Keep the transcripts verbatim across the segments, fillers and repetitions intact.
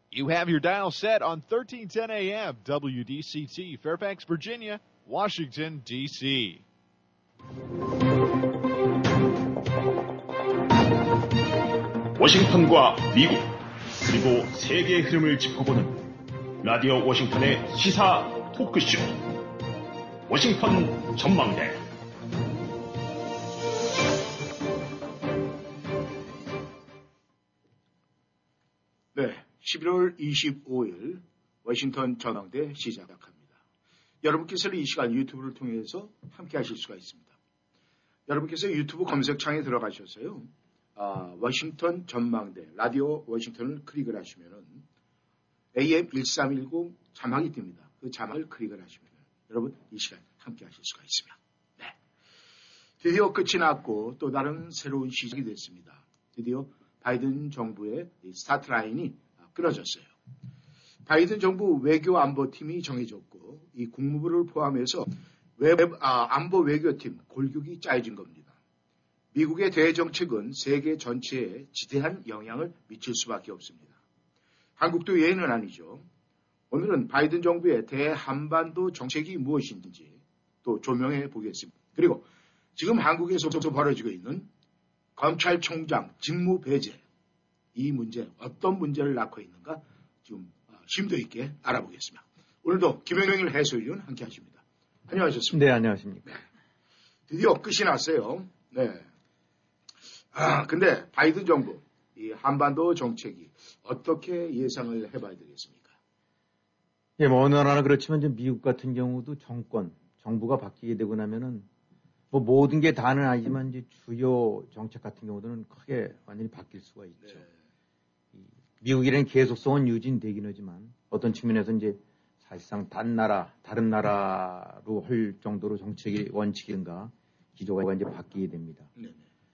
You have your dial set on thirteen ten A M W D C T, Fairfax, Virginia, Washington, D C 워싱턴과 미국, 그리고 세계의 흐름을 짚어보는 라디오 워싱턴의 시사 토크쇼, 워싱턴 전망대. 네, 십일월 이십오일 워싱턴 전망대 시작합니다. 여러분께서는 이 시간 유튜브를 통해서 함께 하실 수가 있습니다. 여러분께서 유튜브 검색창에 들어가셔서요. 아, 워싱턴 전망대, 라디오 워싱턴을 클릭을 하시면은 에이엠 일삼일공 자막이 뜹니다. 그 자막을 클릭을 하시면 여러분 이 시간 함께 하실 수가 있습니다. 네. 드디어 끝이 났고 또 다른 새로운 시작이 됐습니다. 드디어 바이든 정부의 스타트 라인이 끊어졌어요. 바이든 정부 외교안보팀이 정해졌고 이 국무부를 포함해서 외, 아, 안보 외교팀 골격이 짜여진 겁니다. 미국의 대정책은 세계 전체에 지대한 영향을 미칠 수밖에 없습니다. 한국도 예외는 아니죠. 오늘은 바이든 정부의 대한반도 정책이 무엇인지 또 조명해 보겠습니다. 그리고 지금 한국에서 벌어지고 있는 검찰총장 직무 배제, 이 문제 어떤 문제를 낳고 있는가 지금 심도 있게 알아보겠습니다. 오늘도 김영일 해설위원 함께 하십니다. 안녕하셨습니까? 네, 안녕하십니까. 드디어 끝이 났어요. 네. 아, 근데 바이든 정부, 이 한반도 정책이 어떻게 예상을 해봐야 되겠습니까? 예, 뭐 어느 나라나 그렇지만 이제 미국 같은 경우도 정권, 정부가 바뀌게 되고 나면은 뭐 모든 게 다는 아니지만 이제 주요 정책 같은 경우들은 크게 완전히 바뀔 수가 있죠. 네. 미국이라는 계속성은 유지되긴 하지만 어떤 측면에서 이제 사실상 단 나라, 다른 나라로 할 정도로 정책의 원칙인가 기조가 이제 바뀌게 됩니다. 네.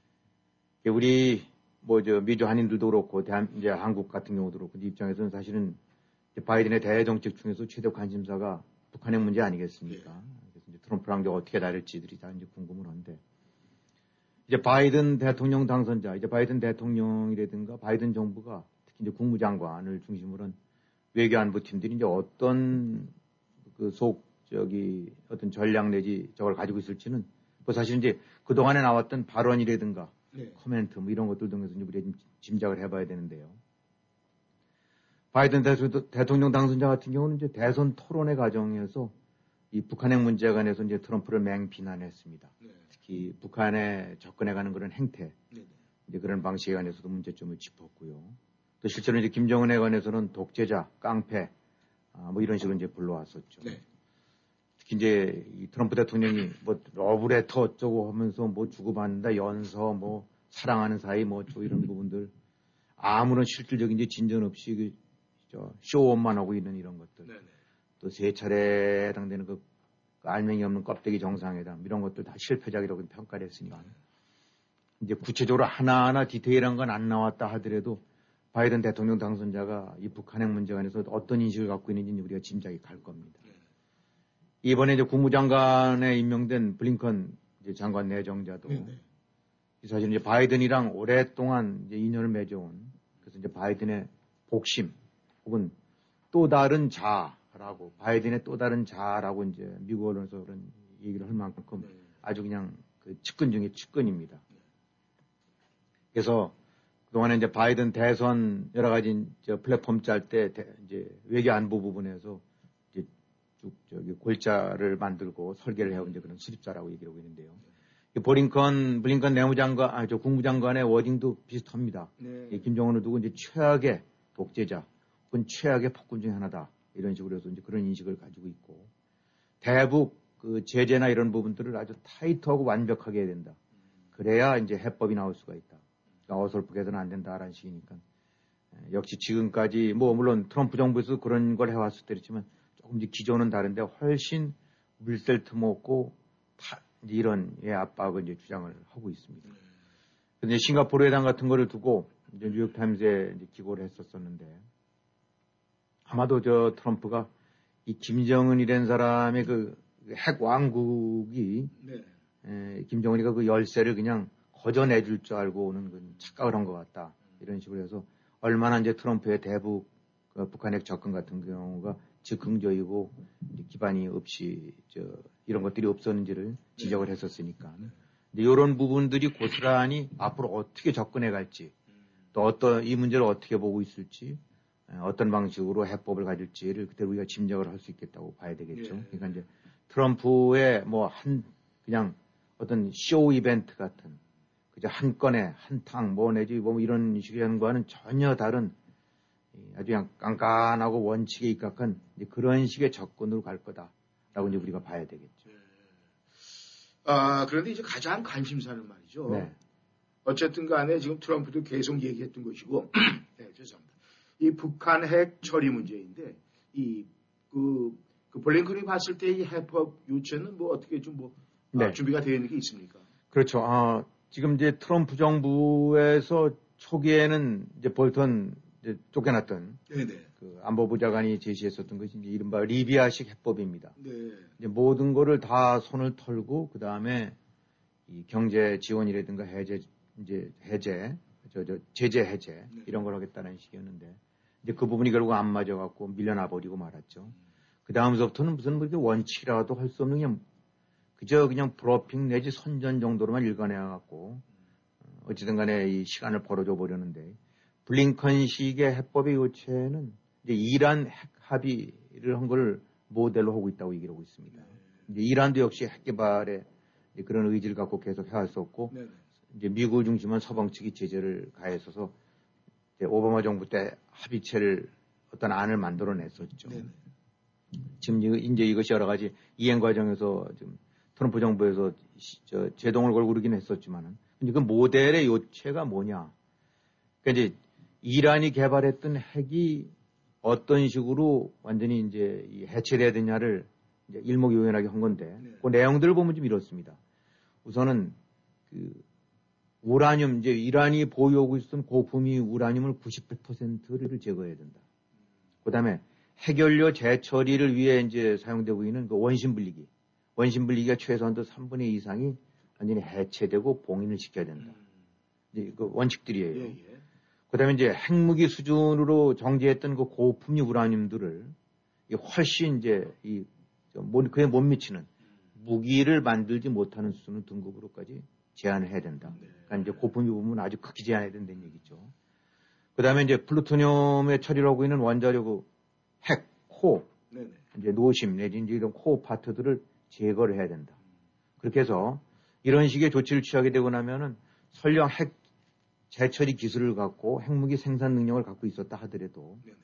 우리 뭐 저 미주 한인들도 그렇고 대한 이제 한국 같은 경우도 그렇고 입장에서는 사실은 바이든의 대정책 중에서 최대 관심사가 북한의 문제 아니겠습니까? 네. 그래서 이제 트럼프랑 이제 어떻게 다를지들이 다 이제 궁금은 한데 이제 바이든 대통령 당선자, 이제 바이든 대통령이라든가 바이든 정부가 특히 이제 국무장관을 중심으로 한 외교안보팀들이 이제 어떤 그 속 저기 어떤 전략 내지 저걸 가지고 있을지는 뭐 사실 이제 그 동안에 나왔던 발언이라든가 네. 코멘트 뭐 이런 것들 등에서 우리가 좀 짐작을 해봐야 되는데요. 바이든 대통령 당선자 같은 경우는 이제 대선 토론회 과정에서 이 북한핵 문제에 관해서 이제 트럼프를 맹비난했습니다. 네. 특히 북한에 접근해가는 그런 행태, 네. 이제 그런 방식에 관해서도 문제점을 짚었고요. 또 실제로 이제 김정은에 관해서는 독재자, 깡패, 아, 뭐 이런 식으로 이제 불러왔었죠. 네. 특히 이제 이 트럼프 대통령이 뭐 러브레터 어쩌고 하면서 뭐 주고받는다, 연서, 뭐 사랑하는 사이, 뭐 저 이런 부분들 아무런 실질적인 이제 진전 없이 그 저 쇼업만 하고 있는 이런 것들. 네네. 또 세 차례 해당되는 그 알맹이 없는 껍데기 정상회담 이런 것들 다 실패작이라고 평가를 했으니까 이제 구체적으로 하나하나 디테일한 건 안 나왔다 하더라도 바이든 대통령 당선자가 이 북한핵 문제에 관해서 어떤 인식을 갖고 있는지 우리가 짐작이 갈 겁니다. 네. 이번에 이제 국무장관에 임명된 블링컨 이제 장관 내정자도 네. 사실 이제 바이든이랑 오랫동안 이제 인연을 맺어온 그래서 이제 바이든의 복심 혹은 또 다른 자라고 바이든의 또 다른 자라고 이제 미국 언론에서 그런 얘기를 할 만큼 네. 아주 그냥 그 측근 중에 측근입니다. 네. 그래서 그동안에 이제 바이든 대선 여러 가지 저 플랫폼 짤 때 이제 외교 안보 부분에서 이제 쭉 저기 골자를 만들고 설계를 해온 이제 그런 수립자라고 얘기를 하고 있는데요. 네. 블링컨, 블링컨 내무장관, 아, 저 국무장관의 워딩도 비슷합니다. 네. 김정은을 두고 이제 최악의 독재자, 혹은 최악의 폭군 중에 하나다. 이런 식으로 해서 이제 그런 인식을 가지고 있고 대북 그 제재나 이런 부분들을 아주 타이트하고 완벽하게 해야 된다. 그래야 이제 해법이 나올 수가 있다. 그러니까 어설프게 해서는 안 된다라는 식이니까 역시 지금까지 뭐 물론 트럼프 정부에서 그런 걸 해왔을 때였지만 조금 이제 기존은 다른데 훨씬 물샐 틈 없고 타, 이제 이런 예, 압박을 이제 주장을 하고 있습니다. 근데 싱가포르 회담 같은 거를 두고 이제 뉴욕타임즈에 이제 기고를 했었었는데 아마도 저 트럼프가 이 김정은이라는 사람의 그 핵 왕국이 네. 에, 김정은이가 그 열쇠를 그냥 거저내줄 줄 알고 오는 그 착각을 한 것 같다. 이런 식으로 해서 얼마나 이제 트럼프의 대북 그 북한 핵 접근 같은 경우가 즉흥적이고 기반이 없이 저 이런 것들이 없었는지를 지적을 했었으니까. 근데 이런 부분들이 고스란히 앞으로 어떻게 접근해 갈지, 또 어떤 이 문제를 어떻게 보고 있을지, 어떤 방식으로 해법을 가질지를 그때 우리가 짐작을 할 수 있겠다고 봐야 되겠죠. 예. 그러니까 이제 트럼프의 뭐 한 그냥 어떤 쇼 이벤트 같은 그저 한 건에 한 탕 뭐 내지 뭐 이런 식의 연과는 전혀 다른 아주 그냥 깐깐하고 원칙에 입각한 그런 식의 접근으로 갈 거다라고 이제 우리가 봐야 되겠죠. 예. 아 그런데 이제 가장 관심사는 말이죠. 네. 어쨌든 간에 지금 트럼프도 계속 얘기했던 것이고, 네, 죄송합니다. 이 북한 핵 처리 문제인데, 이, 그, 그 블링컨이 봤을 때 이 해법 요체는 뭐 어떻게 좀 뭐, 네. 아, 준비가 되어 있는 게 있습니까? 그렇죠. 아, 지금 이제 트럼프 정부에서 초기에는 이제 볼턴 이제 쫓겨났던 네네. 그 안보부 장관이 제시했었던 것이 이제 이른바 리비아식 해법입니다. 네. 이제 모든 거를 다 손을 털고, 그 다음에 이 경제 지원이라든가 해제, 이제 해제, 저, 저, 제재 해제, 네. 이런 걸 하겠다는 식이었는데, 이제 그 부분이 결국 안 맞아갖고 밀려나버리고 말았죠. 음. 그 다음서부터는 무슨 그렇게 원칙이라도 할 수 없는 그냥, 그저 그냥 브로핑 내지 선전 정도로만 일관해갖고, 음. 어찌든 간에 이 시간을 벌어줘 보려는데, 블링컨식의 해법의 요체는 이제 이란 핵 합의를 한 걸 모델로 하고 있다고 얘기를 하고 있습니다. 네. 이제 이란도 역시 핵 개발에 그런 의지를 갖고 계속 해왔었고, 네네. 이제 미국을 중심한 서방 측이 제재를 가했어서 이제 오바마 정부 때 합의체를 어떤 안을 만들어냈었죠. 네네. 지금 이제 이것이 여러 가지 이행 과정에서 지금 트럼프 정부에서 저 제동을 걸고 그러긴 했었지만은, 근데 그 모델의 요체가 뭐냐? 그러니까 이제 이란이 개발했던 핵이 어떤 식으로 완전히 이제 해체돼야 되냐를 이제 일목요연하게 한 건데, 네. 그 내용들을 보면 좀 이렇습니다. 우선은 그 우라늄, 이제 이란이 보유하고 있었던 고품위 우라늄을 구십팔 퍼센트를 제거해야 된다. 그 다음에 핵연료 재처리를 위해 이제 사용되고 있는 그 원심 분리기. 원심 분리기가 최소한도 삼분의 이 이상이 완전히 해체되고 봉인을 시켜야 된다. 이제 그 원칙들이에요. 예, 예. 그 다음에 이제 핵무기 수준으로 정제했던 그 고품위 우라늄들을 훨씬 이제 이, 그에 못 미치는 무기를 만들지 못하는 수준의 등급으로까지 제한을 해야 된다. 그러니까 이제 고품위 부분은 아주 크게 제한해야 된다는 얘기죠. 그 다음에 이제 플루토늄에 처리를 하고 있는 원자력 핵, 코, 네네. 이제 노심 내지 이제 이런 코어 파트들을 제거를 해야 된다. 그렇게 해서 이런 식의 조치를 취하게 되고 나면은 설령 핵 재처리 기술을 갖고 핵무기 생산 능력을 갖고 있었다 하더라도 네네.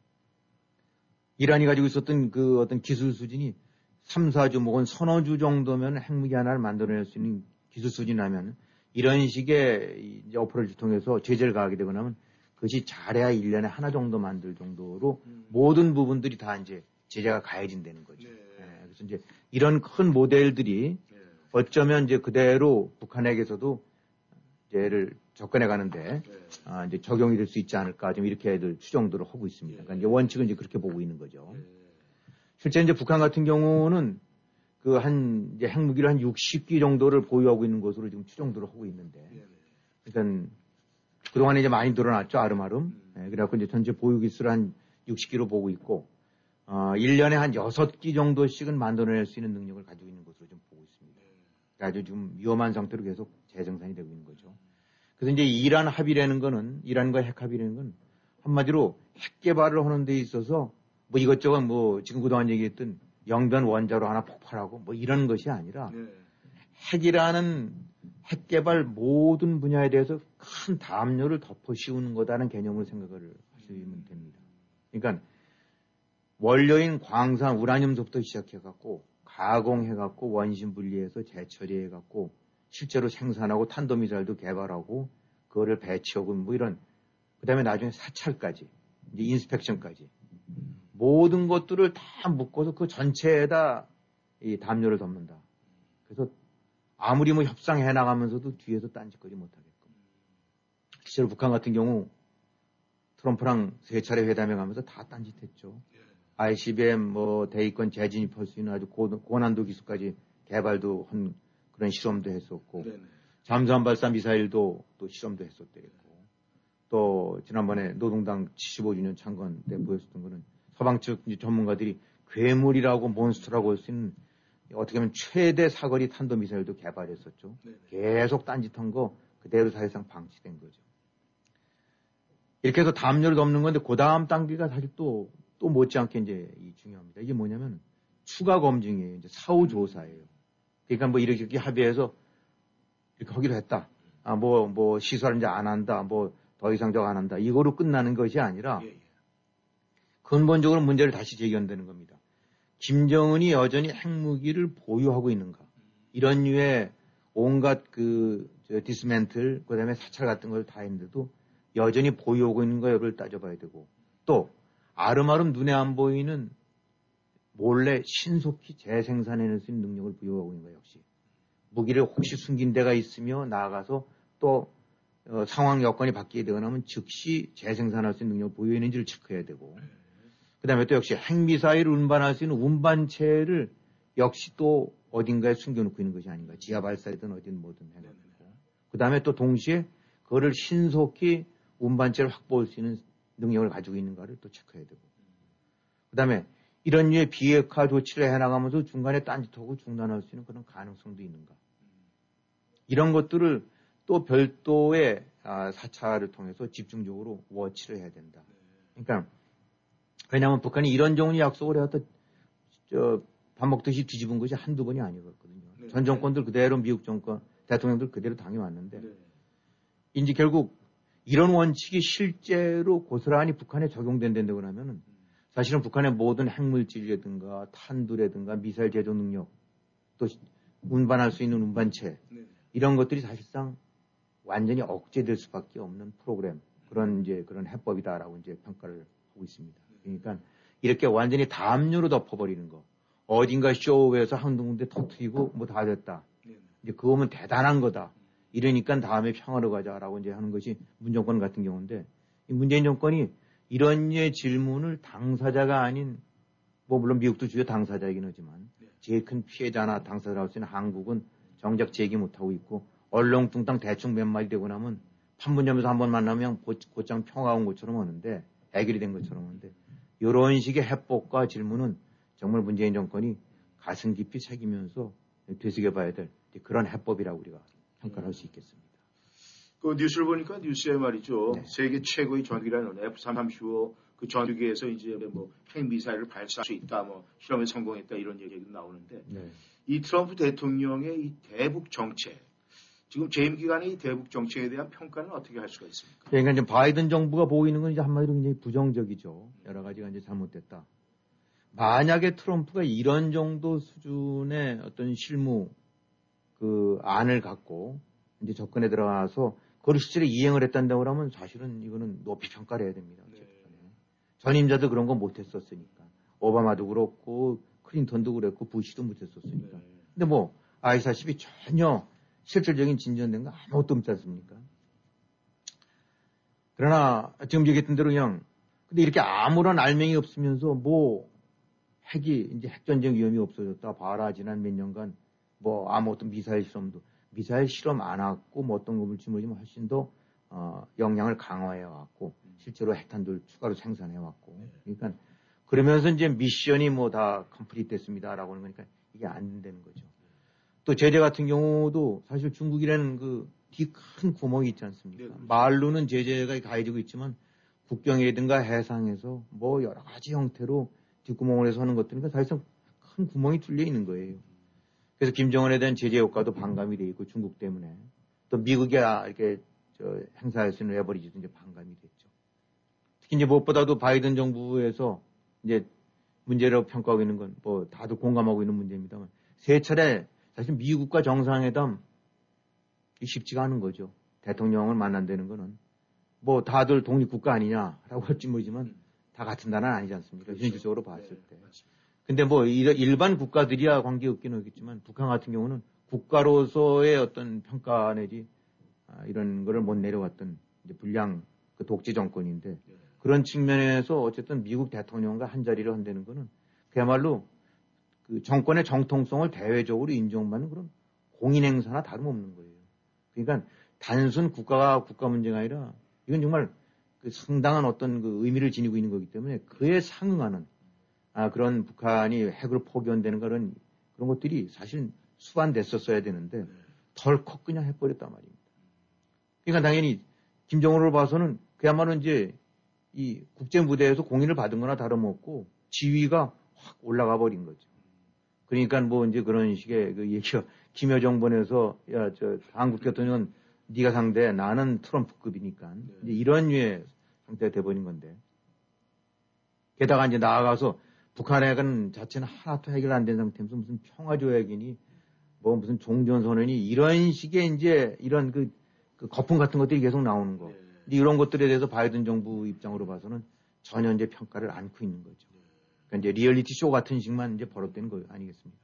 이란이 가지고 있었던 그 어떤 기술 수준이 삼, 사 주 혹은 서너 주 정도면 핵무기 하나를 만들어낼 수 있는 기술 수준이라면 이런 식의 이제 어프로치를 통해서 제재를 가하게 되고 나면 그것이 잘해야 일 년에 하나 정도 만들 정도로 음. 모든 부분들이 다 이제 제재가 가해진다는 거죠. 네. 네. 그래서 이제 이런 큰 모델들이 네. 어쩌면 이제 그대로 북한에게서도 얘를 접근해 가는데 네. 아, 이제 적용이 될 수 있지 않을까 좀 이렇게 애들 추정들을 하고 있습니다. 그러니까 이제 원칙은 이제 그렇게 보고 있는 거죠. 네. 실제 이제 북한 같은 경우는 그 한 이제 핵무기를 한 육십 기 정도를 보유하고 있는 것으로 지금 추정들을 하고 있는데, 네. 그러니까 그동안에 이제 많이 늘어났죠, 아름아름. 음. 네, 그래갖고 이제 전체 보유 기수를 한 육십 기로 보고 있고, 어, 일 년에 한 여섯 기 정도씩은 만들어낼 수 있는 능력을 가지고 있는 것으로 좀 보고 있습니다. 그러니까 아주 좀 위험한 상태로 계속 재생산이 되고 있는 거죠. 그래서 이제 이란 합의라는 거는, 이란과 핵 합의라는 건 한마디로 핵 개발을 하는 데 있어서 뭐 이것저것 뭐 지금 그동안 얘기했던 영변 원자로 하나 폭발하고 뭐 이런 것이 아니라 네. 핵이라는 핵 개발 모든 분야에 대해서 큰 담요를 덮어 씌우는 거다는 개념을 생각을 하시면 됩니다. 그러니까 원료인 광산, 우라늄부터 시작해갖고 가공해갖고 원심 분리해서 재처리해갖고 실제로 생산하고 탄도미사일도 개발하고 그거를 배치하고 뭐 이런 그 다음에 나중에 사찰까지 이제 인스펙션까지 모든 것들을 다 묶어서 그 전체에다 이 담요를 덮는다. 그래서 아무리 뭐 협상해 나가면서도 뒤에서 딴짓거리 못하게끔. 실제로 북한 같은 경우 트럼프랑 세 차례 회담해 가면서 다 딴짓했죠. 아이씨비엠 뭐 대위권 재진입할 수 있는 아주 고, 고난도 기술까지 개발도 한 그런 실험도 했었고 네네. 잠수함 발사 미사일도 또 실험도 했었대고 또 지난번에 노동당 칠십오 주년 창건 때 보였었던 거는 서방 측 전문가들이 괴물이라고 몬스터라고 할 수 있는 어떻게 보면 최대 사거리 탄도미사일도 개발했었죠. 네네. 계속 딴짓한 거 그대로 사실상 방치된 거죠. 이렇게 해서 담요를 덮는 건데 그 다음 단계가 사실 또, 또 못지않게 이제 중요합니다. 이게 뭐냐면 추가 검증이에요. 이제 사후 조사예요. 그러니까 뭐 이렇게, 이렇게 합의해서 이렇게 하기로 했다. 아, 뭐, 뭐 시설 이제 안 한다. 뭐 더 이상 저거 안 한다. 이거로 끝나는 것이 아니라 근본적으로 문제를 다시 제기한다는 겁니다. 김정은이 여전히 핵무기를 보유하고 있는가. 이런 류의 온갖 그, 저, 디스멘틀, 그 다음에 사찰 같은 걸 다 했는데도 여전히 보유하고 있는 거를 따져봐야 되고 또 아름아름 눈에 안 보이는 몰래 신속히 재생산해낼 수 있는 능력을 부여하고 있는 거예요. 역시 무기를 혹시 숨긴 데가 있으며 나아가서 또 어, 상황 여건이 바뀌게 되거나 하면 즉시 재생산할 수 있는 능력을 보유해 있는지를 체크해야 되고 그 다음에 또 역시 핵미사일을 운반할 수 있는 운반체를 역시 또 어딘가에 숨겨놓고 있는 것이 아닌가. 지하 발사이든 어딘 뭐든 해놓고 그 다음에 또 동시에 그거를 신속히 운반체를 확보할 수 있는 능력을 가지고 있는가를 또 체크해야 되고 그 다음에 이런 류의 비핵화 조치를 해나가면서 중간에 딴짓하고 중단할 수 있는 그런 가능성도 있는가. 이런 것들을 또 별도의 사찰을 통해서 집중적으로 워치를 해야 된다. 그러니까 왜냐하면 북한이 이런 종류 약속을 해왔다 저, 밥 먹듯이 뒤집은 것이 한두 번이 아니었거든요. 네. 전 정권들 그대로 미국 정권 대통령들 그대로 당해왔는데 네. 이제 결국 이런 원칙이 실제로 고스란히 북한에 적용된다고 하면은 사실은 북한의 모든 핵물질이라든가 탄두라든가 미사일 제조 능력 또 운반할 수 있는 운반체 네. 이런 것들이 사실상 완전히 억제될 수밖에 없는 프로그램 그런 이제 그런 해법이다라고 이제 평가를 하고 있습니다. 그러니까 이렇게 완전히 담요로 덮어버리는 거 어딘가 쇼에서 한두 군데 터트리고 뭐 다 됐다. 이제 그거면 대단한 거다. 이러니까 다음에 평화로 가자라고 이제 하는 것이 문정권 같은 경우인데 이 문재인 정권이 이런 류의 질문을 당사자가 아닌 뭐 물론 미국도 주요 당사자이긴 하지만 제일 큰 피해자나 당사자라고 할 수 있는 한국은 정작 제기 못하고 있고 얼렁뚱땅 대충 몇 마디 되고 나면 판문점에서 한번 만나면 곧장 평화가 온 것처럼 하는데 해결이 된 것처럼 하는데 이런 식의 해법과 질문은 정말 문재인 정권이 가슴 깊이 새기면서 되새겨봐야 될 그런 해법이라고 우리가 평가를 할 수 있겠습니다. 그 뉴스를 보니까 뉴스에 말이죠. 네. 세계 최고의 전투기라는 에프 삼십오 그 전투기에서 이제 뭐 핵미사일을 발사할 수 있다, 뭐 실험에 성공했다 이런 얘기가 나오는데 네. 이 트럼프 대통령의 이 대북 정책, 지금 재임 기간의 이 대북 정책에 대한 평가는 어떻게 할 수가 있습니까? 그러니까 이제 바이든 정부가 보이는 건 이제 한마디로 굉장히 부정적이죠. 여러 가지가 이제 잘못됐다. 만약에 트럼프가 이런 정도 수준의 어떤 실무 그 안을 갖고 이제 접근에 들어가서 그걸 실제로 이행을 했단다고 하면 사실은 이거는 높이 평가를 해야 됩니다. 네. 전임자도 그런 거 못했었으니까. 오바마도 그렇고 클린턴도 그랬고 부시도 못했었으니까. 네. 근데 뭐 아시다시피 전혀 실질적인 진전된 거 아무것도 없지 않습니까? 그러나 지금 얘기했던 대로 그냥 근데 이렇게 아무런 알맹이 없으면서 뭐 핵이 이제 핵전쟁 위험이 없어졌다. 봐라 지난 몇 년간 뭐 아무것도 미사일 실험도 미사일 실험 안 하고 뭐 어떤 것을 쥐모지면 훨씬 더 어, 역량을 강화해 왔고 실제로 핵탄두를 추가로 생산해 왔고 그러니까 그러면서 이제 미션이 뭐 다 컴플리트 됐습니다라고 하는 거니까 이게 안 된다는 거죠. 또 제재 같은 경우도 사실 중국이라는 그 뒤 큰 구멍이 있지 않습니까? 말로는 제재가 가해지고 있지만 국경이라든가 해상에서 뭐 여러 가지 형태로 뒷구멍을 해서 하는 것들이니까 사실상 큰 구멍이 뚫려 있는 거예요. 그래서 김정은에 대한 제재 효과도 반감이 돼 있고 중국 때문에 또 미국이 이렇게 저 행사할 수 있는 레버리지도 이제 반감이 됐죠. 특히 이제 무엇보다도 바이든 정부에서 이제 문제라고 평가하고 있는 건 뭐 다들 공감하고 있는 문제입니다만 세 차례 사실 미국과 정상회담 쉽지가 않은 거죠. 대통령을 만난다는 거는 뭐 다들 독립국가 아니냐라고 할지 모르지만 다 같은 나라는 아니지 않습니까? 그렇죠. 현실적으로 봤을 네, 때. 맞습니다. 근데 뭐 일반 국가들이야 관계없긴 하겠지만 북한 같은 경우는 국가로서의 어떤 평가 내지 아, 이런 거를 못 내려왔던 이제 불량 그 독재 정권인데 네. 그런 측면에서 어쨌든 미국 대통령과 한 자리를 한다는 거는 그야말로 그 정권의 정통성을 대외적으로 인정받는 그런 공인 행사나 다름없는 거예요. 그러니까 단순 국가가 국가 문제가 아니라 이건 정말 그 상당한 어떤 그 의미를 지니고 있는 거기 때문에 그에 상응하는 아, 그런 북한이 핵으로 포기한다는 그런 그런 것들이 사실 수반됐었어야 되는데 덜컥 그냥 해버렸단 말입니다. 그러니까 당연히 김정은을 봐서는 그야말로 이제 이 국제 무대에서 공인을 받은 거나 다름없고 지위가 확 올라가 버린 거죠. 그러니까 뭐 이제 그런 식의 그 얘기가 김여정 보내서 야, 저 한국 대통령은 네가 상대 나는 트럼프급이니까 네. 이제 이런 류의 상태가 돼버린 건데 게다가 이제 나아가서 북한핵은 자체는 하나도 해결 안 된 상태에서 무슨 평화조약이니 뭐 무슨 종전선언이 이런 식의 이제 이런 그, 그 거품 같은 것들이 계속 나오는 거. 네. 이런 것들에 대해서 바이든 정부 입장으로 봐서는 전혀 이제 평가를 안고 있는 거죠. 네. 그러니까 이제 리얼리티 쇼 같은 식만 이제 벌어된 거 아니겠습니까?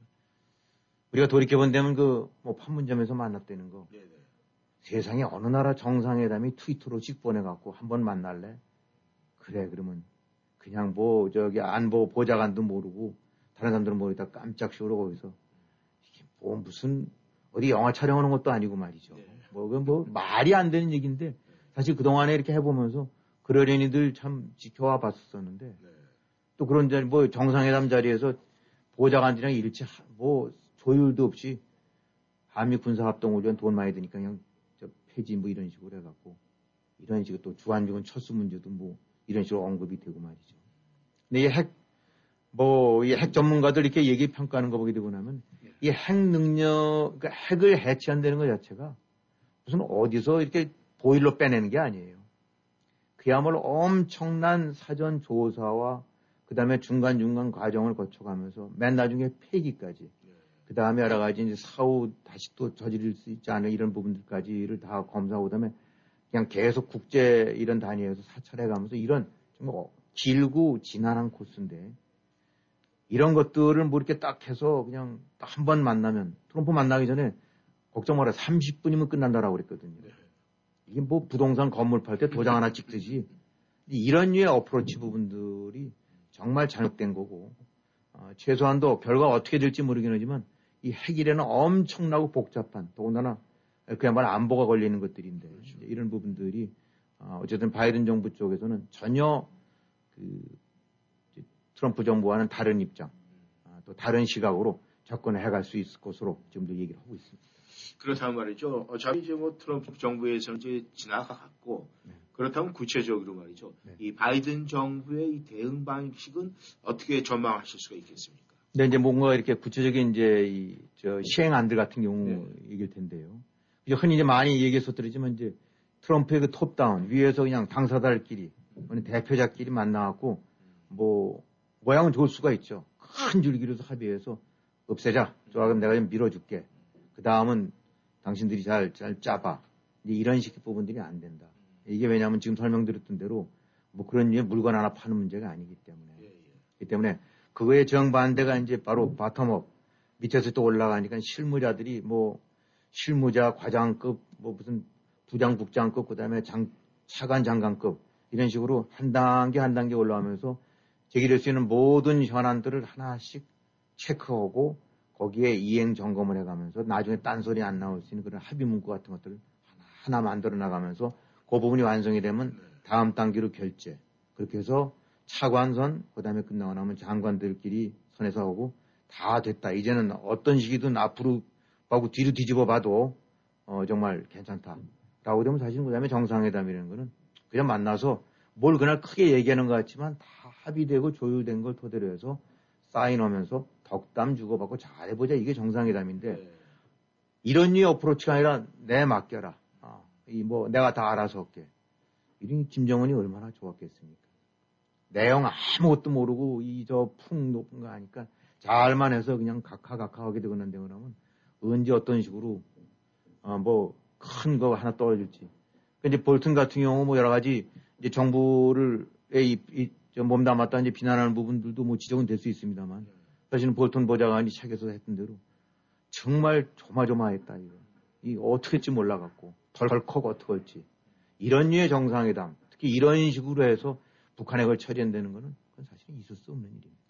우리가 돌이켜본다면 그 뭐 판문점에서 만났다는 거. 네. 세상에 어느 나라 정상회담이 트위터로 직 보내갖고 한번 만날래? 그래 그러면 그냥 뭐 저기 안보 보좌관도 모르고 다른 사람들은 모르다 깜짝 쇼로 거기서 이게 뭐 무슨 어디 영화 촬영하는 것도 아니고 말이죠. 네. 뭐, 뭐 말이 안 되는 얘기인데 사실 그동안에 이렇게 해보면서 그러려니들 참 지켜와 봤었는데 네. 또 그런 자리 뭐 정상회담 자리에서 보좌관들이랑 일치 뭐 조율도 없이 한미 군사합동을 위한 돈 많이 드니까 그냥 저 폐지 뭐 이런 식으로 해갖고 이런 식으로 또 주한미군 철수 문제도 뭐 이런 식으로 언급이 되고 말이죠. 근데 이 핵, 뭐, 이 핵 전문가들 이렇게 얘기 평가하는 거 보게 되고 나면 이 핵 능력, 그러니까 핵을 해치한다는 것 자체가 무슨 어디서 이렇게 보일러 빼내는 게 아니에요. 그야말로 엄청난 사전 조사와 그 다음에 중간중간 과정을 거쳐가면서 맨 나중에 폐기까지 그 다음에 여러 가지 이제 사후 다시 또 저지를 수 있지 않은 이런 부분들까지를 다 검사하고 그 다음에 그냥 계속 국제 이런 단위에서 사찰해 가면서 이런 정말 길고 지난한 코스인데 이런 것들을 뭐 이렇게 딱 해서 그냥 한 번 만나면 트럼프 만나기 전에 걱정 마라 삼십 분이면 끝난다라고 그랬거든요. 이게 뭐 부동산 건물 팔 때 도장 하나 찍듯이 이런 류의 어프로치 부분들이 정말 잘못된 거고 어, 최소한도 결과가 어떻게 될지 모르긴 하지만 이 핵일에는 엄청나고 복잡한 더군다나 그야말로 안보가 걸리는 것들인데 그렇죠. 이런 부분들이 어, 어쨌든 바이든 정부 쪽에서는 전혀 그 트럼프 정부와는 다른 입장, 어, 또 다른 시각으로 접근을 해갈 수 있을 것으로 지금도 얘기를 하고 있습니다. 그렇다면 말이죠. 어차피 이제 뭐 트럼프 정부에서 이제 지나가갔고 네. 그렇다면 구체적으로 말이죠. 네. 이 바이든 정부의 이 대응 방식은 어떻게 전망하실 수가 있겠습니까? 네, 이제 뭔가 이렇게 구체적인 이제 이 저 시행안들 같은 경우일 텐데요. 이제 흔히 이제 많이 얘기했었더라지만 이제 트럼프의 그 톱다운 위에서 그냥 당사자들끼리 대표자끼리 만나갖고 뭐 모양은 좋을 수가 있죠. 큰 줄기로서 합의해서 없애자. 좋아 그럼 내가 좀 밀어줄게. 그 다음은 당신들이 잘 잘 짜봐. 이제 이런 식의 부분들이 안 된다. 이게 왜냐하면 지금 설명드렸던 대로 뭐 그런 류의 물건 하나 파는 문제가 아니기 때문에. 그렇기 때문에 그거에 정반대가 이제 바로 바텀업 밑에서 또 올라가니까 실무자들이 뭐 실무자 과장급 뭐 무슨 부장 국장급 그다음에 장 차관 장관급 이런 식으로 한 단계 한 단계 올라가면서 제기될 수 있는 모든 현안들을 하나씩 체크하고 거기에 이행 점검을 해가면서 나중에 딴소리 안 나올 수 있는 그런 합의 문구 같은 것들을 하나 만들어 나가면서 그 부분이 완성이 되면 다음 단계로 결제 그렇게 해서 차관선 그다음에 끝나고 나면 장관들끼리 선에서 하고 다 됐다. 이제는 어떤 시기든 앞으로 하고 뒤로 뒤집어 봐도 어, 정말 괜찮다라고 되면 사실은 그다음에 정상회담이라는 거는 그냥 만나서 뭘 그날 크게 얘기하는 것 같지만 다 합의되고 조율된 걸 토대로 해서 사인하면서 덕담 주고받고 잘해보자. 이게 정상회담인데 네. 이런 류의 어프로치가 아니라 내 맡겨라. 어, 이 뭐 내가 다 알아서 할게. 이런 김정은이 얼마나 좋았겠습니까? 내용 아무것도 모르고 이 저 풍 높은 거 하니까 잘만 해서 그냥 각하각하 하게 되고 난데 그러면 언제 어떤 식으로 어, 뭐 큰 거 하나 떨어질지. 이제 볼튼 같은 경우 뭐 여러 가지 이제 정부를 이, 이, 몸담았다 이제 비난하는 부분들도 뭐 지적은 될 수 있습니다만 사실은 볼튼 보좌관이 책에서 했던 대로 정말 조마조마했다 이거. 이 어떻게 할지 몰라갖고 덜컥 어떻게 할지 이런 류의 정상회담 특히 이런 식으로 해서 북한에 그걸 처리한다는 거는 그건 사실은 있을 수 없는 일입니다.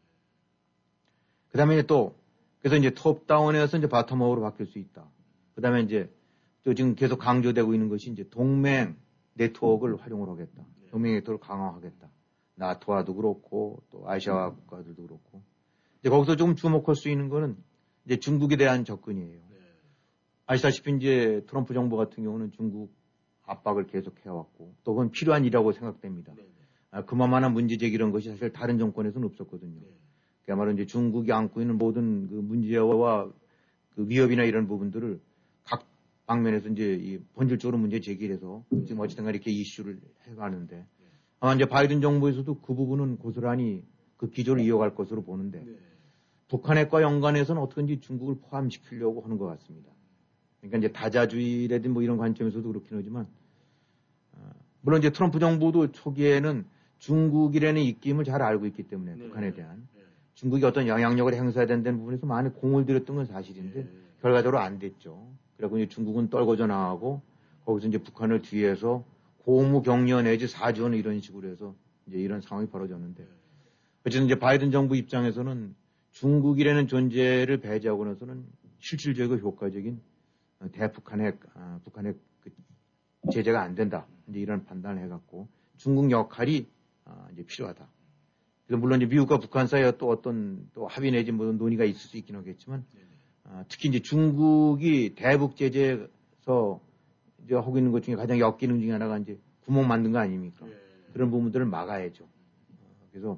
그 다음에 또 그래서 이제 톱다운에서 이제 바텀업으로 바뀔 수 있다. 그 다음에 이제 또 지금 계속 강조되고 있는 것이 이제 동맹 네트워크를 활용을 하겠다. 동맹 벡터를 강화하겠다. 나토와도 그렇고 또 아시아 음. 국가들도 그렇고. 이제 거기서 좀 주목할 수 있는 거는 이제 중국에 대한 접근이에요. 네. 아시다시피 이제 트럼프 정부 같은 경우는 중국 압박을 계속 해왔고 또 그건 필요한 일이라고 생각됩니다. 네. 아, 그만한 문제 제기 이런 것이 사실 다른 정권에서는 없었거든요. 네. 그야말로 이제 중국이 안고 있는 모든 그 문제와 그 위협이나 이런 부분들을 각 방면에서 이제 이 본질적으로 문제 제기를 해서 지금 어쨌든 간에 이렇게 이슈를 해가는데 아마 이제 바이든 정부에서도 그 부분은 고스란히 그 기조를 이어갈 것으로 보는데 네. 북한핵과 연관해서는 어떻게든지 중국을 포함시키려고 하는 것 같습니다. 그러니까 이제 다자주의라든 뭐 이런 관점에서도 그렇긴 하지만 어, 물론 이제 트럼프 정부도 초기에는 중국이라는 입김을 잘 알고 있기 때문에 네. 북한에 대한 네. 중국이 어떤 영향력을 행사해야 된다는 부분에서 많이 공을 들였던 건 사실인데 네. 결과적으로 안 됐죠. 그래서 이제 중국은 떨궈져 나가고 거기서 이제 북한을 뒤에서 고무 격려 내지 사전 이런 식으로 해서 이제 이런 상황이 벌어졌는데 어쨌든 이제 바이든 정부 입장에서는 중국이라는 존재를 배제하고 나서는 실질적이고 효과적인 대북한핵, 아, 북한핵 그 제재가 안 된다. 이제 이런 판단을 해갖고 중국 역할이 아, 이제 필요하다. 그래서 물론 이제 미국과 북한 사이에 또 어떤 또 합의 내지 뭐 논의가 있을 수 있긴 하겠지만 아, 특히 이제 중국이 대북 제재에서 이제 하고 있는 것 중에 가장 역기능 중에 하나가 이제 구멍 만든 거 아닙니까? 예. 그런 부분들을 막아야죠. 그래서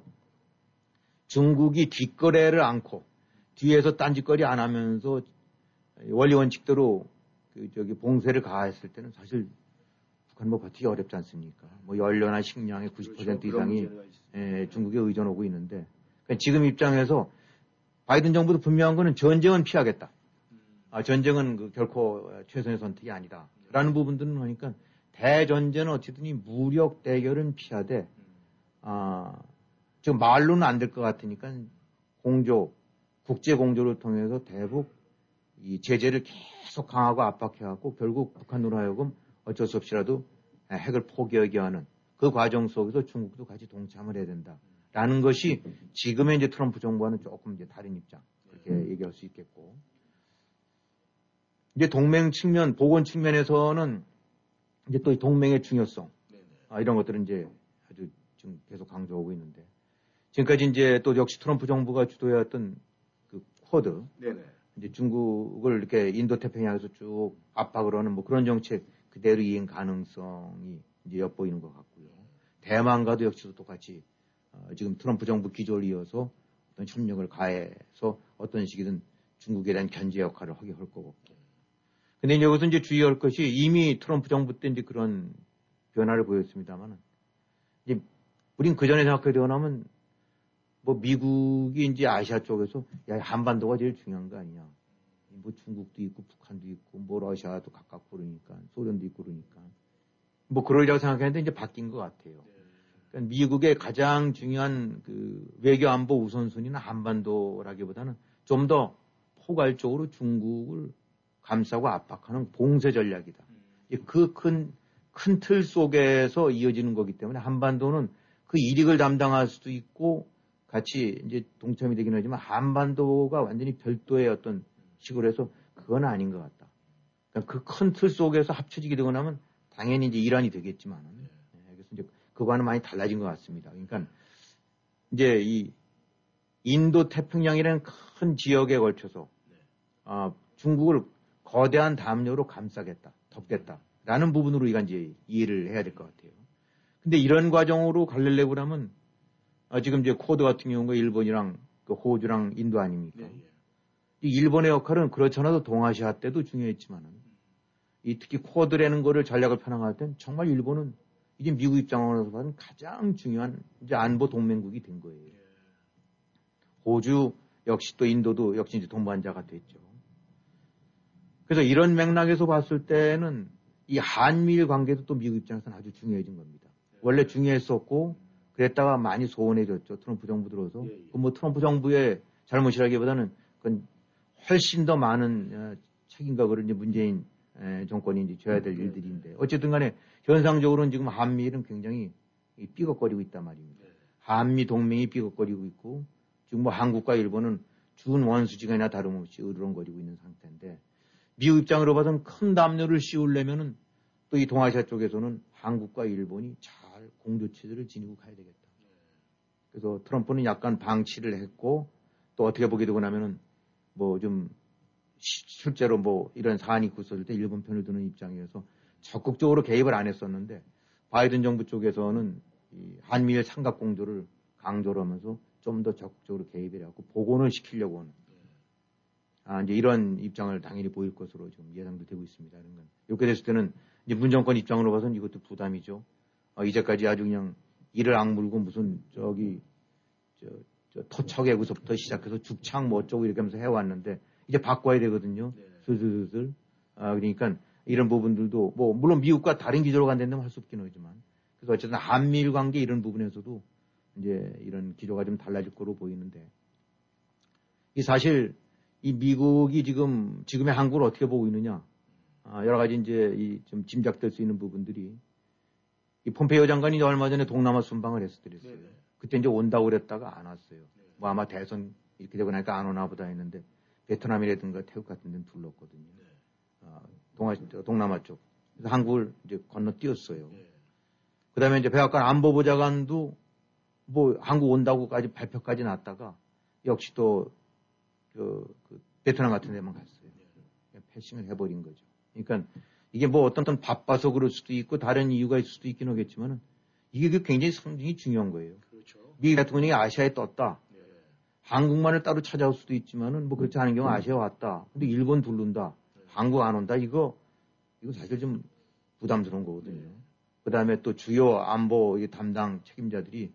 중국이 뒷거래를 않고 뒤에서 딴짓거리 안 하면서 원리 원칙대로 그 저기 봉쇄를 가했을 때는 사실 북한 뭐 버티기 어렵지 않습니까? 뭐 연료나 식량의 구십 퍼센트 그렇죠. 이상이 예, 중국에 의존하고 있는데 그러니까 지금 입장에서 바이든 정부도 분명한 거는 전쟁은 피하겠다. 아, 전쟁은 그 결코 최선의 선택이 아니다. 라는 부분들은 하니까 대전제는 어쨌든 무력 대결은 피하되 아, 지금 말로는 안 될 것 같으니까 공조, 국제 공조를 통해서 대북 이 제재를 계속 강하고 압박해갖고 결국 북한으로 하여금 어쩔 수 없이라도 핵을 포기하게 하는 그 과정 속에서 중국도 같이 동참을 해야 된다라는 것이 지금의 이제 트럼프 정부와는 조금 이제 다른 입장 그렇게 음. 얘기할 수 있겠고 이제 동맹 측면, 보건 측면에서는 이제 또 동맹의 중요성 아, 이런 것들은 이제 아주 지금 계속 강조하고 있는데 지금까지 이제 또 역시 트럼프 정부가 주도해왔던 그 쿼드 네네. 이제 중국을 이렇게 인도 태평양에서 쭉 압박을 하는 뭐 그런 정책 그대로 이행 가능성이 이제 엿보이는 것 같고요. 대만과도 역시도 똑같이 어, 지금 트럼프 정부 기조를 이어서 어떤 협력을 가해서 어떤 식이든 중국에 대한 견제 역할을 하게 할 거고. 근데 이제 여기서 이제 주의할 것이 이미 트럼프 정부 때 이제 그런 변화를 보였습니다만은 이제 우린 그 전에 생각해 보면 뭐 미국이 이제 아시아 쪽에서 야 한반도가 제일 중요한 거 아니냐. 뭐 중국도 있고 북한도 있고 뭐 러시아도 가깝고 그러니까 소련도 있고 그러니까 뭐 그러려고 생각했는데 이제 바뀐 것 같아요. 그러니까 미국의 가장 중요한 그 외교 안보 우선순위는 한반도라기보다는 좀 더 포괄적으로 중국을 감싸고 압박하는 봉쇄 전략이다. 그 큰 큰 틀 속에서 이어지는 거기 때문에 한반도는 그 이익을 담당할 수도 있고 같이 이제 동참이 되긴 하지만 한반도가 완전히 별도의 어떤 식으로 해서 그건 아닌 것 같다. 그러니까 그 큰 틀 속에서 합쳐지게 되고 나면 당연히 이제 일환이 되겠지만 네. 그래서 이제 그거와는 많이 달라진 것 같습니다. 그러니까 이제 이 인도 태평양이라는 큰 지역에 걸쳐서 아, 중국을 거대한 담요로 감싸겠다, 덮겠다라는 부분으로 이가 이제 이해를 해야 될 것 같아요. 근데 이런 과정으로 가려고 그러면 아, 지금 이제 쿼드 같은 경우가 일본이랑 그 호주랑 인도 아닙니까? 네, 예. 이 일본의 역할은 그렇잖아도 동아시아 때도 중요했지만은 이 특히 쿼드라는 거를 전략을 편향할 땐 정말 일본은 이제 미국 입장으로서 봐서는 가장 중요한 이제 안보 동맹국이 된 거예요. 예. 호주 역시 또 인도도 역시 이제 동반자가 됐죠. 그래서 이런 맥락에서 봤을 때는 이 한미일 관계도 또 미국 입장에서는 아주 중요해진 겁니다. 원래 중요했었고 그랬다가 많이 소원해졌죠. 트럼프 정부 들어서. 예, 예. 그 뭐 트럼프 정부의 잘못이라기보다는 그건 훨씬 더 많은 책임과 이제 문재인 정권이 이제 져야 될 일들인데 어쨌든 간에 현상적으로는 지금 한미일은 굉장히 삐걱거리고 있단 말입니다. 한미 동맹이 삐걱거리고 있고 지금 뭐 한국과 일본은 준 원수지간이나 다름없이 으르렁거리고 있는 상태인데 미국 입장으로 봐서는 큰 담요를 씌우려면은 또 이 동아시아 쪽에서는 한국과 일본이 잘 공조체제를 지니고 가야 되겠다. 그래서 트럼프는 약간 방치를 했고 또 어떻게 보게 되고 나면은 뭐 좀 실제로 뭐 이런 사안이 있었을 때 일본 편을 드는 입장이어서 적극적으로 개입을 안 했었는데 바이든 정부 쪽에서는 이 한미일 삼각 공조를 강조를 하면서 좀 더 적극적으로 개입을 해갖고 복원을 시키려고 하는 아, 이제 이런 입장을 당연히 보일 것으로 지금 예상도 되고 있습니다. 이런 건. 이렇게 됐을 때는 이제 문 정권 입장으로 봐서는 이것도 부담이죠. 어, 이제까지 아주 그냥 이를 악물고 무슨 저기 저, 저 토척에서부터 시작해서 죽창 뭐 어쩌고 이렇게 하면서 해왔는데 이제 바꿔야 되거든요. 네. 슬슬슬. 아, 그러니까 이런 부분들도 뭐 물론 미국과 다른 기조로 간다면 할 수 없긴 하지만 그래서 어쨌든 한미일 관계 이런 부분에서도 이제 이런 기조가 좀 달라질 거로 보이는데 이 사실 이 미국이 지금 지금의 한국을 어떻게 보고 있느냐 아, 여러 가지 이제 이 좀 짐작될 수 있는 부분들이 이 폼페이오 장관이 얼마 전에 동남아 순방을 했었더랬어요. 네네. 그때 이제 온다고 그랬다가 안 왔어요. 네네. 뭐 아마 대선 이렇게 되고 나니까 안 오나 보다 했는데 베트남이라든가 태국 같은 데는 둘렀거든요. 네네. 아, 동아, 동남아 쪽. 그래서 한국을 이제 건너뛰었어요. 네네. 그 다음에 이제 백악관 안보보좌관도 뭐 한국 온다고까지 발표까지 났다가 역시 또 그, 그 베트남 같은 데만 갔어요. 패싱을 해버린 거죠. 그러니까 이게 뭐 어떤 어떤 바빠서 그럴 수도 있고 다른 이유가 있을 수도 있긴 하겠지만은 이게 굉장히 상당히 중요한 거예요. 그렇죠. 미국 대통령이 아시아에 떴다. 네. 한국만을 따로 찾아올 수도 있지만은 뭐 그렇지 않은 경우 아시아에 왔다. 근데 일본 둘른다. 네. 한국 안 온다. 이거 이거 사실 좀 부담스러운 거거든요. 네. 그 다음에 또 주요 안보 담당 책임자들이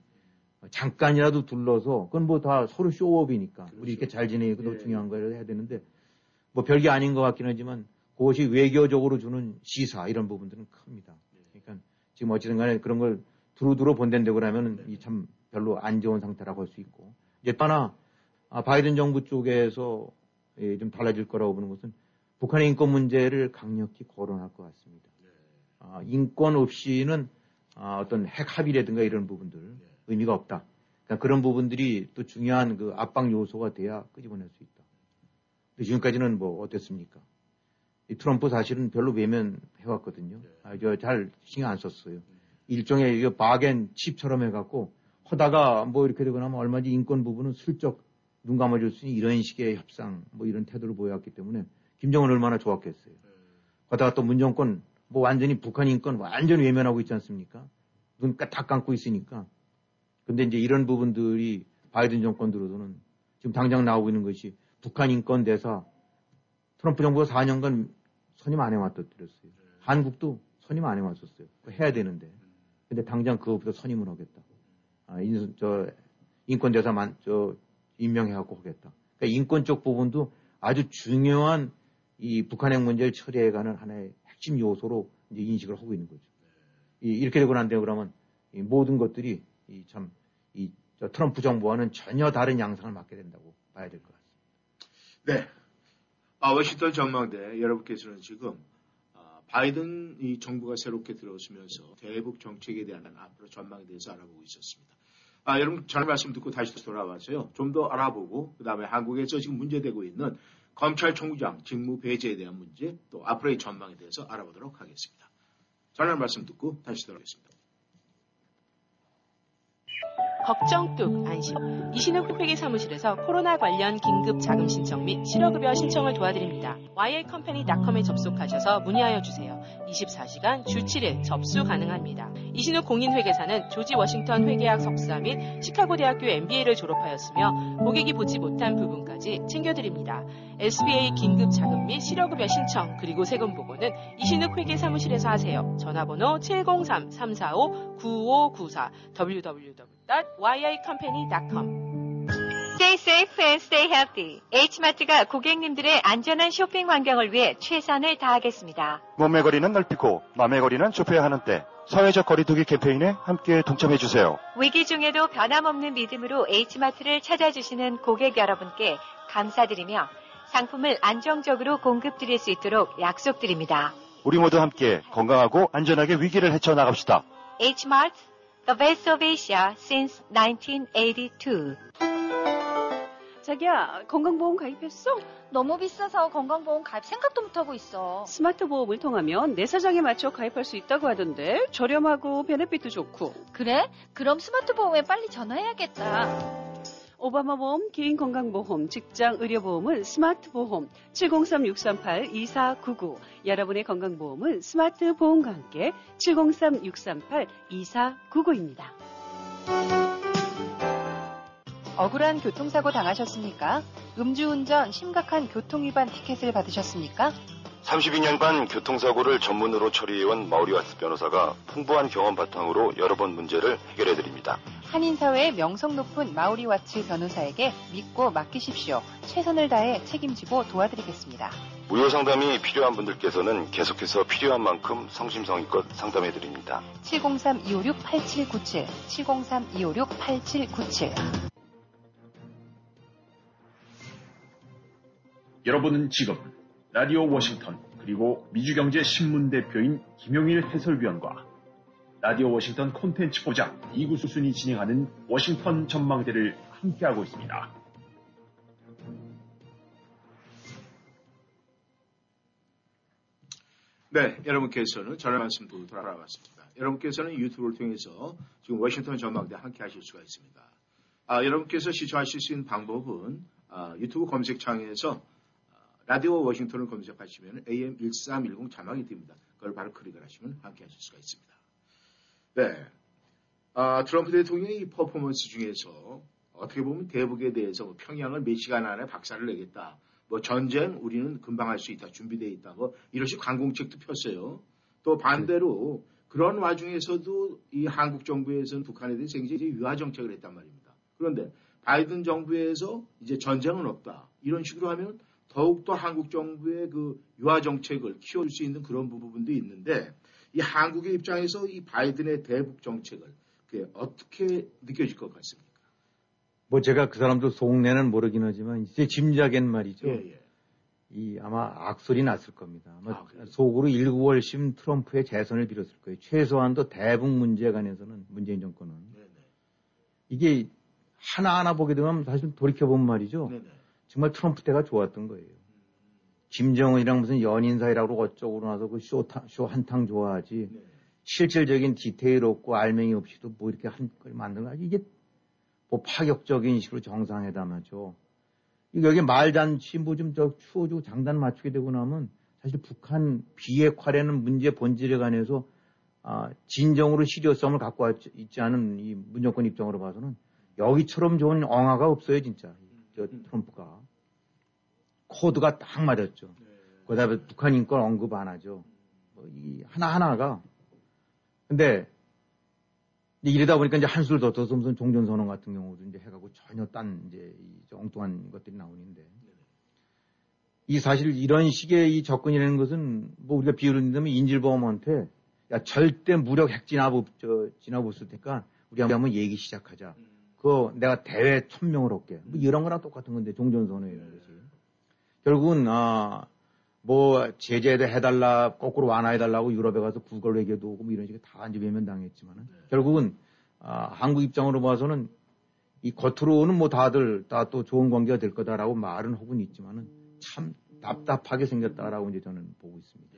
잠깐이라도 둘러서 그건 뭐 다 서로 쇼업이니까 그렇죠. 우리 이렇게 잘 지내기도 네. 중요한 거를 해야 되는데 뭐 별게 아닌 것 같긴 하지만 그것이 외교적으로 주는 시사 이런 부분들은 큽니다. 그러니까 지금 어찌든 간에 그런 걸 두루두루 본댄다고 그러면 이 참 별로 안 좋은 상태라고 할 수 있고 이제 따나 아, 바이든 정부 쪽에서 예, 좀 달라질 거라고 보는 것은 북한의 인권 문제를 강력히 거론할 것 같습니다. 아, 인권 없이는 아, 어떤 핵 합의라든가 이런 부분들 의미가 없다. 그러니까 그런 부분들이 또 중요한 그 압박 요소가 돼야 끄집어낼 수 있다. 근데 지금까지는 뭐 어땠습니까? 이 트럼프 사실은 별로 외면해왔거든요. 아, 저 잘 신경 안 썼어요. 일종의 이거 바겐 칩처럼 해갖고 하다가 뭐 이렇게 되거나 하면 얼마든지 인권 부분은 슬쩍 눈 감아줄 수 있는 이런 식의 협상 뭐 이런 태도를 보여왔기 때문에 김정은 얼마나 좋았겠어요. 하다가 또 문정권 뭐 완전히 북한 인권 완전히 외면하고 있지 않습니까? 눈 딱 감고 있으니까. 근데 이제 이런 부분들이 바이든 정권 들어서는 지금 당장 나오고 있는 것이 북한 인권 대사 트럼프 정부가 사 년간 선임 안 해왔더랬어요. 한국도 선임 안 해왔었어요. 해야 되는데. 근데 당장 그것부터 선임을 하겠다. 아, 인, 저, 인권 대사만, 저, 임명해갖고 하겠다. 그러니까 인권 쪽 부분도 아주 중요한 이 북한 핵 문제를 처리해가는 하나의 핵심 요소로 이제 인식을 하고 있는 거죠. 이, 이렇게 되고 난 다음에 그러면 이 모든 것들이 이 참, 이 저 트럼프 정부와는 전혀 다른 양상을 맞게 된다고 봐야 될 것 같습니다. 네. 아, 워싱턴 전망대 여러분께서는 지금 아, 바이든 이 정부가 새롭게 들어서면서 대북 정책에 대한 앞으로 전망에 대해서 알아보고 있었습니다. 아, 여러분 전에 말씀 듣고 다시 돌아와서요. 좀 더 알아보고 그 다음에 한국에서 지금 문제되고 있는 검찰총장 직무 배제에 대한 문제 또 앞으로의 전망에 대해서 알아보도록 하겠습니다. 전에 말씀 듣고 다시 돌아오겠습니다. 걱정 뚝 안심. 이신욱 회계 사무실에서 코로나 관련 긴급 자금 신청 및 실업급여 신청을 도와드립니다. 와이에이컴퍼니 닷컴에 접속하셔서 문의하여 주세요. 이십사 시간 주 칠 일 접수 가능합니다. 이신욱 공인회계사는 조지 워싱턴 회계학 석사 및 시카고 대학교 엠비에이를 졸업하였으며 고객이 보지 못한 부분까지 챙겨드립니다. 에스비에이 긴급 자금 및 실업급여 신청 그리고 세금 보고는 이신욱 회계 사무실에서 하세요. 전화번호 칠공삼 삼사오 구오구사 더블유 더블유 더블유 닷 와이에이컴퍼니 닷컴. Stay safe and stay healthy. H마트가 고객님들의 안전한 쇼핑 환경을 위해 최선을 다하겠습니다. 몸의 거리는 넓히고 마음의 거리는 좁혀야 하는 때 사회적 거리두기 캠페인에 함께 동참해주세요. 위기 중에도 변함없는 믿음으로 H마트를 찾아주시는 고객 여러분께 감사드리며 상품을 안정적으로 공급드릴 수 있도록 약속드립니다. 우리 모두 함께 건강하고 안전하게 위기를 헤쳐나갑시다. Hmart, the best of Asia since nineteen eighty-two. 자기야, 건강보험 가입했어? 너무 비싸서 건강보험 가입 생각도 못하고 있어. 스마트 보험을 통하면 내 사정에 맞춰 가입할 수 있다고 하던데 저렴하고 베네핏도 좋고. 그래? 그럼 스마트 보험에 빨리 전화해야겠다. 오바마 보험, 개인 건강보험, 직장 의료보험은 스마트 보험 칠공삼 육삼팔 이사구구. 여러분의 건강보험은 스마트 보험과 함께 칠공삼 육삼팔 이사구구입니다. 억울한 교통사고 당하셨습니까? 음주운전 심각한 교통위반 티켓을 받으셨습니까? 삼십이 년간 교통사고를 전문으로 처리해온 마우리와츠 변호사가 풍부한 경험 바탕으로 여러 번 문제를 해결해드립니다. 한인사회의 명성 높은 마우리와츠 변호사에게 믿고 맡기십시오. 최선을 다해 책임지고 도와드리겠습니다. 무료 상담이 필요한 분들께서는 계속해서 필요한 만큼 성심성의껏 상담해드립니다. 칠공삼 이오육 팔칠구칠, 칠공삼 이오육 팔칠구칠. 여러분은 지금 라디오 워싱턴 그리고 미주경제신문 대표인 김용일 해설위원과 라디오 워싱턴 콘텐츠 보장 이구수순이 진행하는 워싱턴 전망대를 함께하고 있습니다. 네, 여러분께서는 전화 말씀 듣고 돌아왔습니다. 여러분께서는 유튜브를 통해서 지금 워싱턴 전망대 함께 하실 수가 있습니다. 아, 여러분께서 시청하실 수 있는 방법은 아, 유튜브 검색창에서 라디오 워싱턴을 검색하시면 에이엠 일삼일공 자막이 뜹니다. 그걸 바로 클릭을 하시면 함께 하실 수가 있습니다. 네. 아, 트럼프 대통령의 이 퍼포먼스 중에서 어떻게 보면 대북에 대해서 평양을 몇 시간 안에 박살을 내겠다. 뭐 전쟁 우리는 금방 할 수 있다. 준비되어 있다. 뭐 이런 식 관공책도 폈어요. 또 반대로 그런 와중에서도 이 한국 정부에서는 북한에 대해서 굉장히 유화 정책을 했단 말입니다. 그런데 바이든 정부에서 이제 전쟁은 없다. 이런 식으로 하면 더욱더 한국 정부의 그 유화 정책을 키워줄 수 있는 그런 부분도 있는데 이 한국의 입장에서 이 바이든의 대북 정책을 그게 어떻게 느껴질 것 같습니까? 뭐 제가 그 사람도 속내는 모르긴 하지만 이제 짐작엔 말이죠. 예, 예. 이 아마 악소리 났을 겁니다. 아마 아, 속으로 일구월심 트럼프의 재선을 빌었을 거예요. 최소한도 대북 문제에 관해서는 문재인 정권은 네네. 이게 하나하나 보게 되면 사실 돌이켜보면 말이죠. 네네. 정말 트럼프 때가 좋았던 거예요. 김정은이랑 무슨 연인 사이라고 어쩌고 나서 그 쇼, 쇼 한탕 좋아하지. 네. 실질적인 디테일 없고 알맹이 없이도 뭐 이렇게 한 걸 만든 거 이게 뭐 파격적인 식으로 정상회담하죠. 이거 여기 말잔치 뭐 좀 저 추워주고 장단 맞추게 되고 나면 사실 북한 비핵화라는 문제 본질에 관해서 아, 진정으로 시리어성을 갖고 있지 않은 이 문정권 입장으로 봐서는 여기처럼 좋은 엉아가 없어요, 진짜. 저 트럼프가. 코드가 딱 맞았죠. 네. 그다음에 북한 인권 언급 안 하죠. 뭐 이 하나하나가. 근데 이러다 보니까 이제 한술 더 떠서 무슨 종전선언 같은 경우도 이제 해가고 전혀 딴 이제 이 엉뚱한 것들이 나오는데. 이 사실 이런 식의 이 접근이라는 것은 뭐 우리가 비유를 든다면 인질범한테 야 절대 무력 핵 진압 저 진압 없을 테니까 우리 한번 얘기 시작하자. 그거 내가 대회 천 명을 얻게. 뭐 이런 거랑 똑같은 건데 종전선언이라는 것이. 결국은 아 뭐 제재도 해달라 거꾸로 완화해달라고 유럽에 가서 구걸 외교도 오고 뭐 이런 식의 다 이제 외면당했지만은 네. 결국은 아 한국 입장으로 봐서는 이 겉으로는 뭐 다들 다 또 좋은 관계가 될 거다라고 말은 하고는 있지만은 참 답답하게 생겼다라고 이제 저는 보고 있습니다.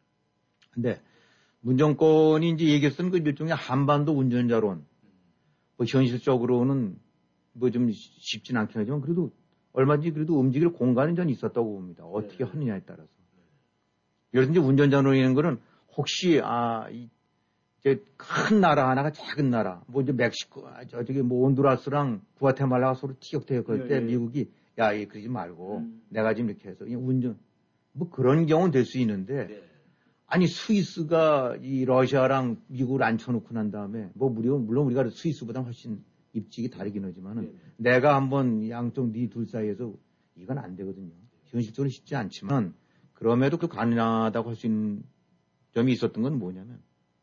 근데 문정권이 이제 얘기했던 그 일종의 한반도 운전자론 뭐 현실적으로는 뭐 좀 쉽진 않긴 하지만 그래도 얼마든지 그래도 움직일 공간은 전 있었다고 봅니다. 어떻게 네. 하느냐에 따라서. 그래서 이제 운전자론이라는 거는 혹시, 아, 이, 이제 큰 나라 하나가 작은 나라, 뭐 이제 멕시코, 아, 저쪽에 뭐 온두라스랑 구아테말라가 서로 티격태격할 때 네. 미국이 야, 이 그러지 말고 음. 내가 지금 이렇게 해서 그냥 운전, 뭐 그런 경우는 될 수 있는데 네. 아니 스위스가 이 러시아랑 미국을 앉혀놓고 난 다음에 뭐 물론, 물론 우리가 스위스보다 훨씬 입직이 다르긴 하지만은 네네. 내가 한번 양쪽 네 둘 사이에서 이건 안 되거든요. 현실적으로 쉽지 않지만 그럼에도 그 가능하다고 할 수 있는 점이 있었던 건 뭐냐면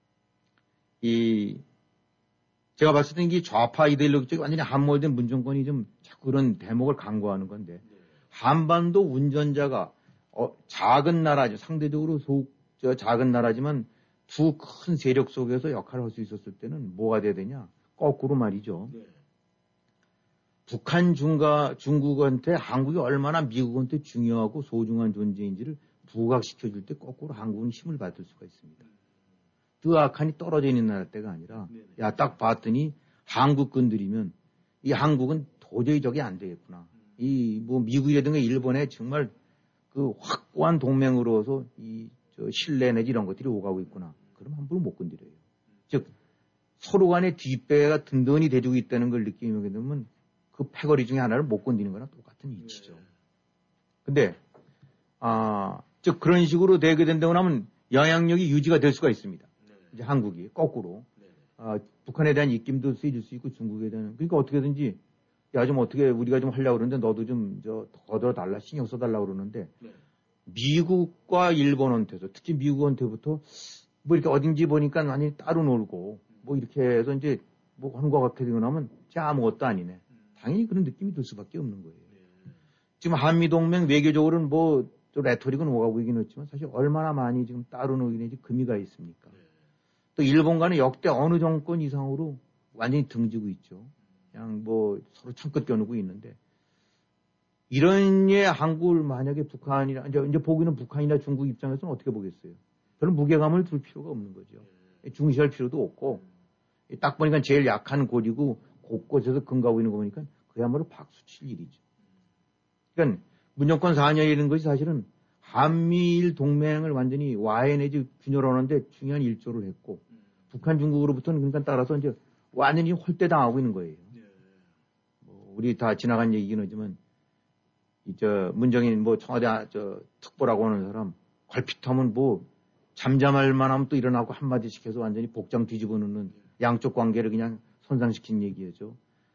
이 제가 봤을 때는 이 좌파 이데올로기적이 완전히 함몰된 문정권이 좀 자꾸 그런 대목을 강구하는 건데 네. 한반도 운전자가 어, 작은 나라죠. 상대적으로 속 저 작은 나라지만 두 큰 세력 속에서 역할을 할 수 있었을 때는 뭐가 돼야 되냐? 거꾸로 말이죠. 네. 북한 중가, 중국한테 한국이 얼마나 미국한테 중요하고 소중한 존재인지를 부각시켜줄 때 거꾸로 한국은 힘을 받을 수가 있습니다. 뜨악하니 떨어져 있는 나라 때가 아니라 야, 딱 봤더니 한국 건드리면 이 한국은 도저히 저게 안 되겠구나. 이 뭐 미국이라든가 일본에 정말 그 확고한 동맹으로서 이 저 신뢰 내지 이런 것들이 오가고 있구나. 그럼 함부로 못 건드려요. 즉 서로 간의 뒷배가 든든히 대주고 있다는 걸 느끼게 되면 그 패거리 중에 하나를 못 건드리는 거랑 똑같은 이치죠. 근데 아, 즉 그런 식으로 되게 된다고 하면 영향력이 유지가 될 수가 있습니다. 이제 한국이 거꾸로 아, 북한에 대한 입김도 세질 수 있고 중국에 대한 그러니까 어떻게든지 야 좀 어떻게 우리가 좀 하려고 그러는데 너도 좀 저 더 달라 신경 써달라고 그러는데 네. 미국과 일본한테서 특히 미국한테부터 뭐 이렇게 어딘지 보니까 많이 따로 놀고 뭐 이렇게 해서 이제 뭐 하는 것 같게 되고 나면 진짜 아무것도 아니네. 당연히 그런 느낌이 들 수밖에 없는 거예요. 지금 한미동맹 외교적으로는 뭐 또 레토릭은 오가고 있긴 했지만 사실 얼마나 많이 지금 따로 놀기는지 금이가 있습니까? 또 일본과는 역대 어느 정권 이상으로 완전히 등지고 있죠. 그냥 뭐 서로 창끝 겨누고 있는데 이런 예 한국을 만약에 북한이나 이제, 이제 보기는 북한이나 중국 입장에서는 어떻게 보겠어요? 별로 무게감을 둘 필요가 없는 거죠. 중시할 필요도 없고 딱 보니까 제일 약한 고리고 곳곳에서 근거하고 있는 거 보니까 그야말로 박수 칠 일이죠. 그러니까 문정권 사 년이라는 것이 사실은 한미일 동맹을 완전히 와해 내지 균열하는데 중요한 일조를 했고 북한 중국으로부터는 그러니까 따라서 이제 완전히 홀대당하고 있는 거예요. 뭐 우리 다 지나간 얘기긴 하지만 저 문정인 뭐 청와대 저 특보라고 하는 사람 걸핏하면 뭐 잠잠할 만하면 또 일어나고 한마디씩 해서 완전히 복장 뒤집어 놓는 양쪽 관계를 그냥 손상시킨 얘기죠.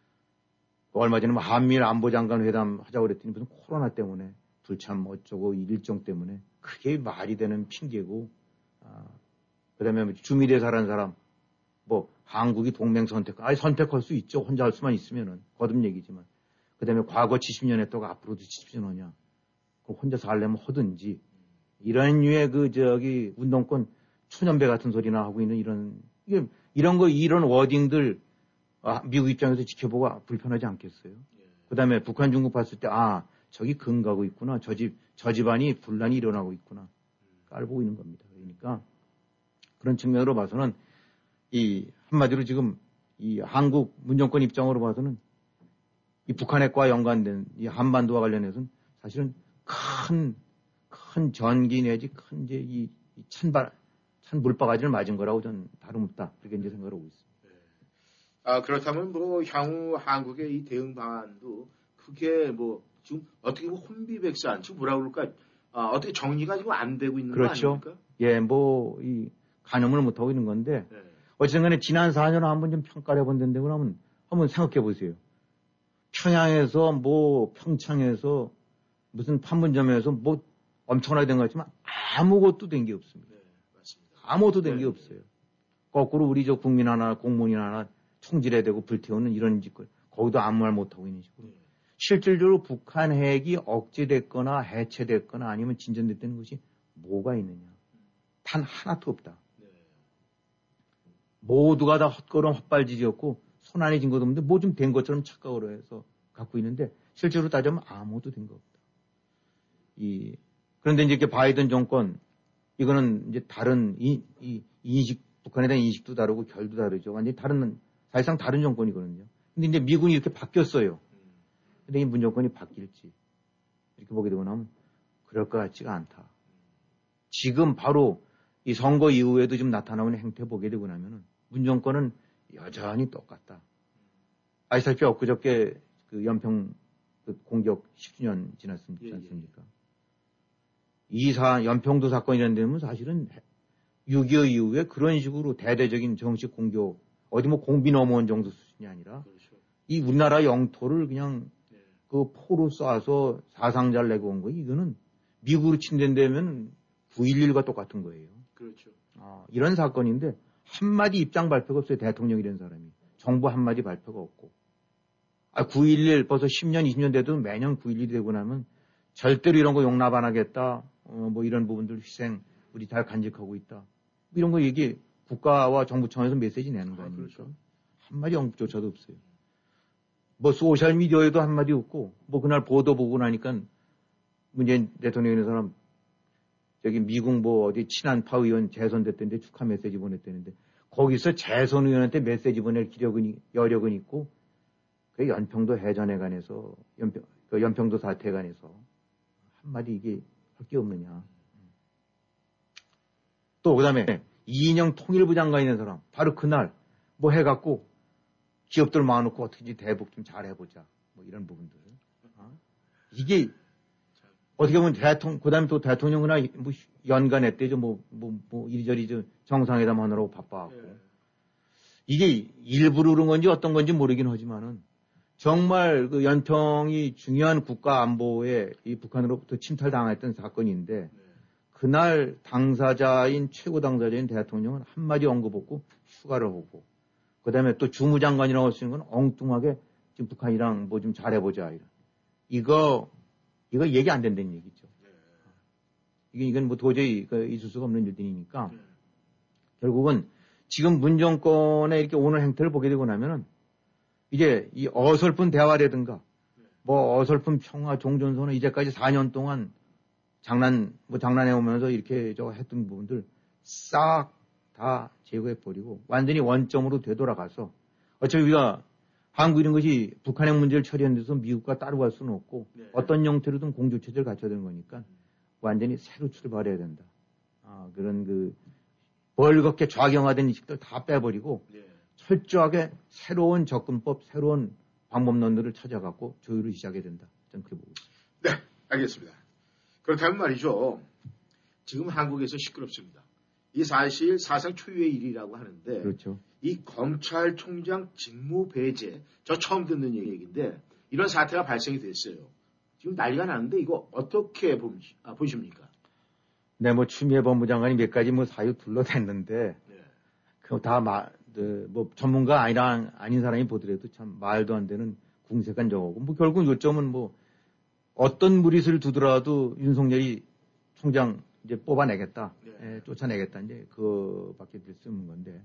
얼마 전에 뭐 한미일 안보장관 회담 하자고 그랬더니 무슨 코로나 때문에 불참 어쩌고 일정 때문에 그게 말이 되는 핑계고 아, 그다음에 주미대사라는 사람 뭐 한국이 동맹 선택 아니 선택할 수 있죠. 혼자 할 수만 있으면은 거듭 얘기지만 그다음에 과거 칠십 년 했다고 앞으로도 칠십 년 하냐 그럼 혼자 살려면 하든지 이런 류의 그 저기 운동권 초년배 같은 소리나 하고 있는 이런 이게 이런 거 이런 워딩들 아, 미국 입장에서 지켜보고 불편하지 않겠어요? 예. 그 다음에 북한, 중국 봤을 때, 아, 저기 근거하고 있구나. 저 집, 저 집안이 분란이 일어나고 있구나. 깔보고 있는 겁니다. 그러니까 그런 측면으로 봐서는 이 한마디로 지금 이 한국 문정권 입장으로 봐서는 이 북한핵과 연관된 이 한반도와 관련해서는 사실은 큰, 큰 전기 내지 큰 이제 이, 이 찬바, 찬 물바가지를 맞은 거라고 저는 다름없다. 그렇게 이제 생각을 하고 있습니다. 아, 그렇다면 뭐 향후 한국의 이 대응 방안도 크게 뭐 지금 어떻게 보면 혼비백산, 지금 뭐라 그럴까, 아, 어떻게 정리가 지금 안 되고 있는 그렇죠. 거 아닙니까? 예, 뭐, 이, 가늠을 못하고 있는 건데, 네. 어쨌든 간에 지난 사 년을 한번 좀 평가를 해본다는데, 그러면 한번 생각해 보세요. 평양에서 뭐, 평창에서 무슨 판문점에서 뭐 엄청나게 된 것 같지만 아무것도 된 게 없습니다. 네, 맞습니다. 아무것도 된 게 네. 없어요. 거꾸로 우리 저 국민 하나, 공무원 하나 총질해야 되고 불태우는 이런 짓걸 거기도 아무 말 못하고 있는 식으로. 네. 실질적으로 북한 핵이 억제됐거나 해체됐거나 아니면 진전됐다는 것이 뭐가 있느냐. 단 하나도 없다. 네. 모두가 다 헛걸음 헛발질이었고 손안에 진 것도 없는데 뭐 좀 된 것처럼 착각을 해서 갖고 있는데 실제로 따지면 아무것도 된 거 없다. 이, 그런데 이제 이렇게 바이든 정권 이거는 이제 다른 이, 이 인식, 북한에 대한 인식도 다르고 결도 다르죠. 완전히 다른, 사실상 다른 정권이거든요. 근데 이제 미군이 이렇게 바뀌었어요. 근데 이 문정권이 바뀔지 이렇게 보게 되고 나면 그럴 것 같지가 않다. 지금 바로 이 선거 이후에도 좀 나타나는 행태 보게 되고 나면은 문정권은 여전히 똑같다. 아시다시피 엊그저께 그 연평 그 공격 십 주년 지났습니까? 예, 예. 이 사, 연평도 사건이라는 데는 사실은 육이오 이후에 그런 식으로 대대적인 정식 공격, 어디 뭐 공비 넘어온 정도 수준이 아니라 그렇죠. 이 우리나라 영토를 그냥 네. 그 포로 쏴서 사상자를 내고 온 거, 이거는 미국으로 침전되면 구일일과 똑같은 거예요. 그렇죠. 아, 이런 사건인데 한마디 입장 발표가 없어요. 대통령이 된 사람이. 정부 한마디 발표가 없고. 아, 구일일 벌써 십 년, 이십 년 돼도 매년 구일일이 되고 나면 절대로 이런 거 용납 안 하겠다. 어, 뭐 이런 부분들 희생 우리 잘 간직하고 있다. 이런 거 얘기 국가와 정부 차원에서 메시지 내는 거 아닙니까? 아, 그렇죠. 한마디 언급조차도 없어요. 뭐 소셜 미디어에도 한마디 없고 뭐 그날 보도 보고 나니까 문재인 대통령이라는 사람 저기 미국 뭐 어디 친한파 의원 재선됐던데 축하 메시지 보냈다는데 거기서 재선 의원한테 메시지 보낼 기력은 여력은 있고 그 연평도 해전에 관해서 연평 그 연평도 사태에 관해서 한마디 이게 할 게 없느냐. 또 그다음에 이인영 통일부 장관이라는 사람 바로 그날 뭐 해갖고 기업들 모아놓고 어떻게든지 대북 좀 잘해보자 뭐 이런 부분들. 어? 이게 어떻게 보면 대통령 그다음에 또 대통령이나 뭐 연간했대죠. 뭐 뭐 뭐 이리저리 저 정상회담 하느라고 바빠갖고 네. 이게 일부러 그런 건지 어떤 건지 모르긴 하지만은 정말 그 연평이 중요한 국가 안보에 이 북한으로부터 침탈당했던 사건인데 네. 그날 당사자인 최고 당사자인 대통령은 한마디 언급 없고 휴가를 오고 그 다음에 또 주무장관이라고 할 수 있는 건 엉뚱하게 지금 북한이랑 뭐 좀 잘해보자 이런 이거 이거 얘기 안 된다는 얘기죠. 네. 이게 이건 뭐 도저히 그 있을 수가 없는 일들이니까 네. 결국은 지금 문 정권의 이렇게 오늘 행태를 보게 되고 나면은 이제 이 어설픈 대화라든가 뭐 어설픈 평화 종전선언 이제까지 사 년 동안 장난 뭐 장난해 오면서 이렇게 저 했던 부분들 싹 다 제거해 버리고 완전히 원점으로 되돌아가서 어차피 우리가 한국 이런 것이 북한의 문제를 처리하는 데서 미국과 따라갈 수는 없고 네. 어떤 형태로든 공조 체제를 갖춰야 되는 거니까 완전히 새로 출발해야 된다. 아, 그런 그 벌겋게 좌경화된 인식들 다 빼버리고 네. 철저하게 새로운 접근법, 새로운 방법론들을 찾아갖고 조율을 시작해야 된다. 저는 그렇게 보고 있습니다. 네, 알겠습니다. 그렇다면 말이죠. 지금 한국에서 시끄럽습니다. 이 사실 사상 초유의 일이라고 하는데 그렇죠. 이 검찰총장 직무 배제, 저 처음 듣는 얘기인데 이런 사태가 발생이 됐어요. 지금 난리가 나는데 이거 어떻게 보시, 아, 보십니까? 네, 뭐 추미애 법무장관이 몇 가지 뭐 사유 둘러댔는데 네. 그거 다 마, 그, 뭐 전문가 아니라 아닌 사람이 보더라도 참 말도 안 되는 궁색한 저거고 뭐 결국 요점은 뭐 어떤 무리수를 두더라도 윤석열이 총장 이제 뽑아내겠다, 네. 예, 쫓아내겠다 이제 그밖에 될 수 없는 건데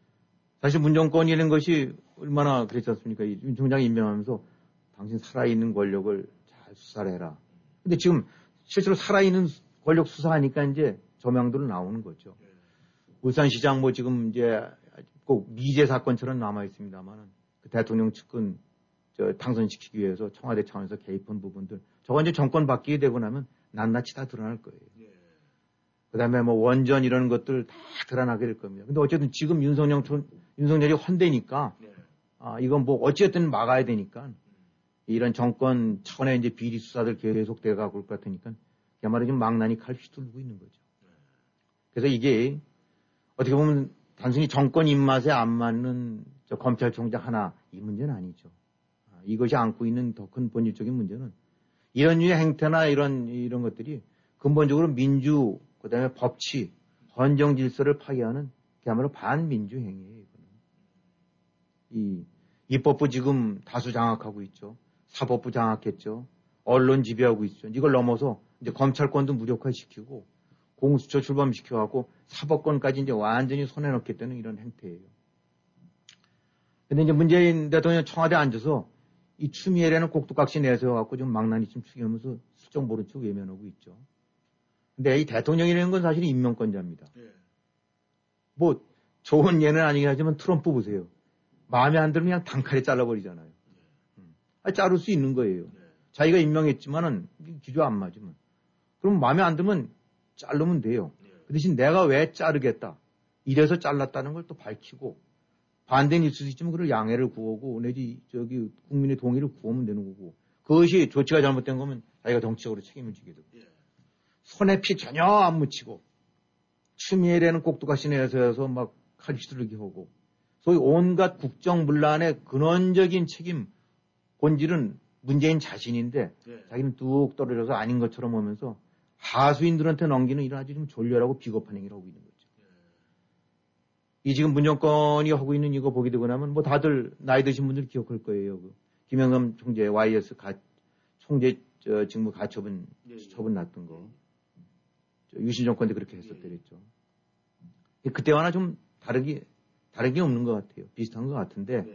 사실 문정권이라는 것이 얼마나 그랬지 않습니까? 윤 총장이 임명하면서 당신 살아있는 권력을 잘 수사를 해라. 근데 지금 실제로 살아있는 권력 수사하니까 이제 저명들로 나오는 거죠. 네. 울산시장 뭐 지금 이제 꼭 미제 사건처럼 남아 있습니다만은 그 대통령 측근 저 당선시키기 위해서 청와대 차원에서 개입한 부분들 저거 이제 정권 바뀌게 되고 나면 낱낱이 다 드러날 거예요. 네. 그 다음에 뭐 원전 이런 것들 다 드러나게 될 겁니다. 근데 어쨌든 지금 윤석열, 윤석열이 헌대니까, 네. 아, 이건 뭐 어찌됐든 막아야 되니까, 음. 이런 정권 차원의 이제 비리 수사들 계속돼 가고 올 것 같으니까, 그야말로 지금 망나니 칼 휘둘르고 있는 거죠. 네. 그래서 이게 어떻게 보면 단순히 정권 입맛에 안 맞는 저 검찰총장 하나, 이 문제는 아니죠. 아, 이것이 안고 있는 더 큰 본질적인 문제는 이런 류의 행태나 이런, 이런 것들이 근본적으로 민주, 그 다음에 법치, 헌정 질서를 파괴하는 그야말로 반민주 행위예요, 이거는. 이, 입법부 지금 다수 장악하고 있죠. 사법부 장악했죠. 언론 지배하고 있죠. 이걸 넘어서 이제 검찰권도 무력화시키고 공수처 출범시켜갖고 사법권까지 이제 완전히 손에 넣겠다는 이런 행태예요. 근데 이제 문재인 대통령 청와대에 앉아서 이 추미애라는 꼭두각시 내세워갖고 지금 망나니 좀 추기하면서 슬쩍 모른 척 외면하고 있죠. 근데 이 대통령이라는 건 사실 임명권자입니다. 네. 뭐 좋은 예는 아니긴 하지만 트럼프 보세요. 마음에 안 들면 그냥 단칼에 잘라버리잖아요. 네. 음. 아니, 자를 수 있는 거예요. 네. 자기가 임명했지만은 기조 안 맞으면. 그럼 마음에 안 들면 자르면 돼요. 네. 그 대신 내가 왜 자르겠다. 이래서 잘랐다는 걸 또 밝히고 반대는 있을 수 있지만 그걸 양해를 구하고 내지 저기 국민의 동의를 구하면 되는 거고 그것이 조치가 잘못된 거면 자기가 정치적으로 책임을 지게 되고. 네. 손에 피 전혀 안 묻히고 추미애라는 꼭두각시 내세워서 막 칼 휘두르기 하고 소위 온갖 국정문란의 근원적인 책임 본질은 문재인 자신인데 네. 자기는 뚝 떨어져서 아닌 것처럼 오면서 하수인들한테 넘기는 이런 아주 좀 졸렬하고 비겁한 행위를 하고 있는 거죠. 네. 이 지금 문정권이 하고 있는 이거 보게 되고 나면 뭐 다들 나이 드신 분들 기억할 거예요. 그 김영삼 총재 와이에스 가, 총재 저 직무 가처분 네. 처분 났던 거. 유신 정권 때 그렇게 했었더랬죠. 네. 그때와는 좀 다르게, 다르게 없는 것 같아요. 비슷한 것 같은데, 네.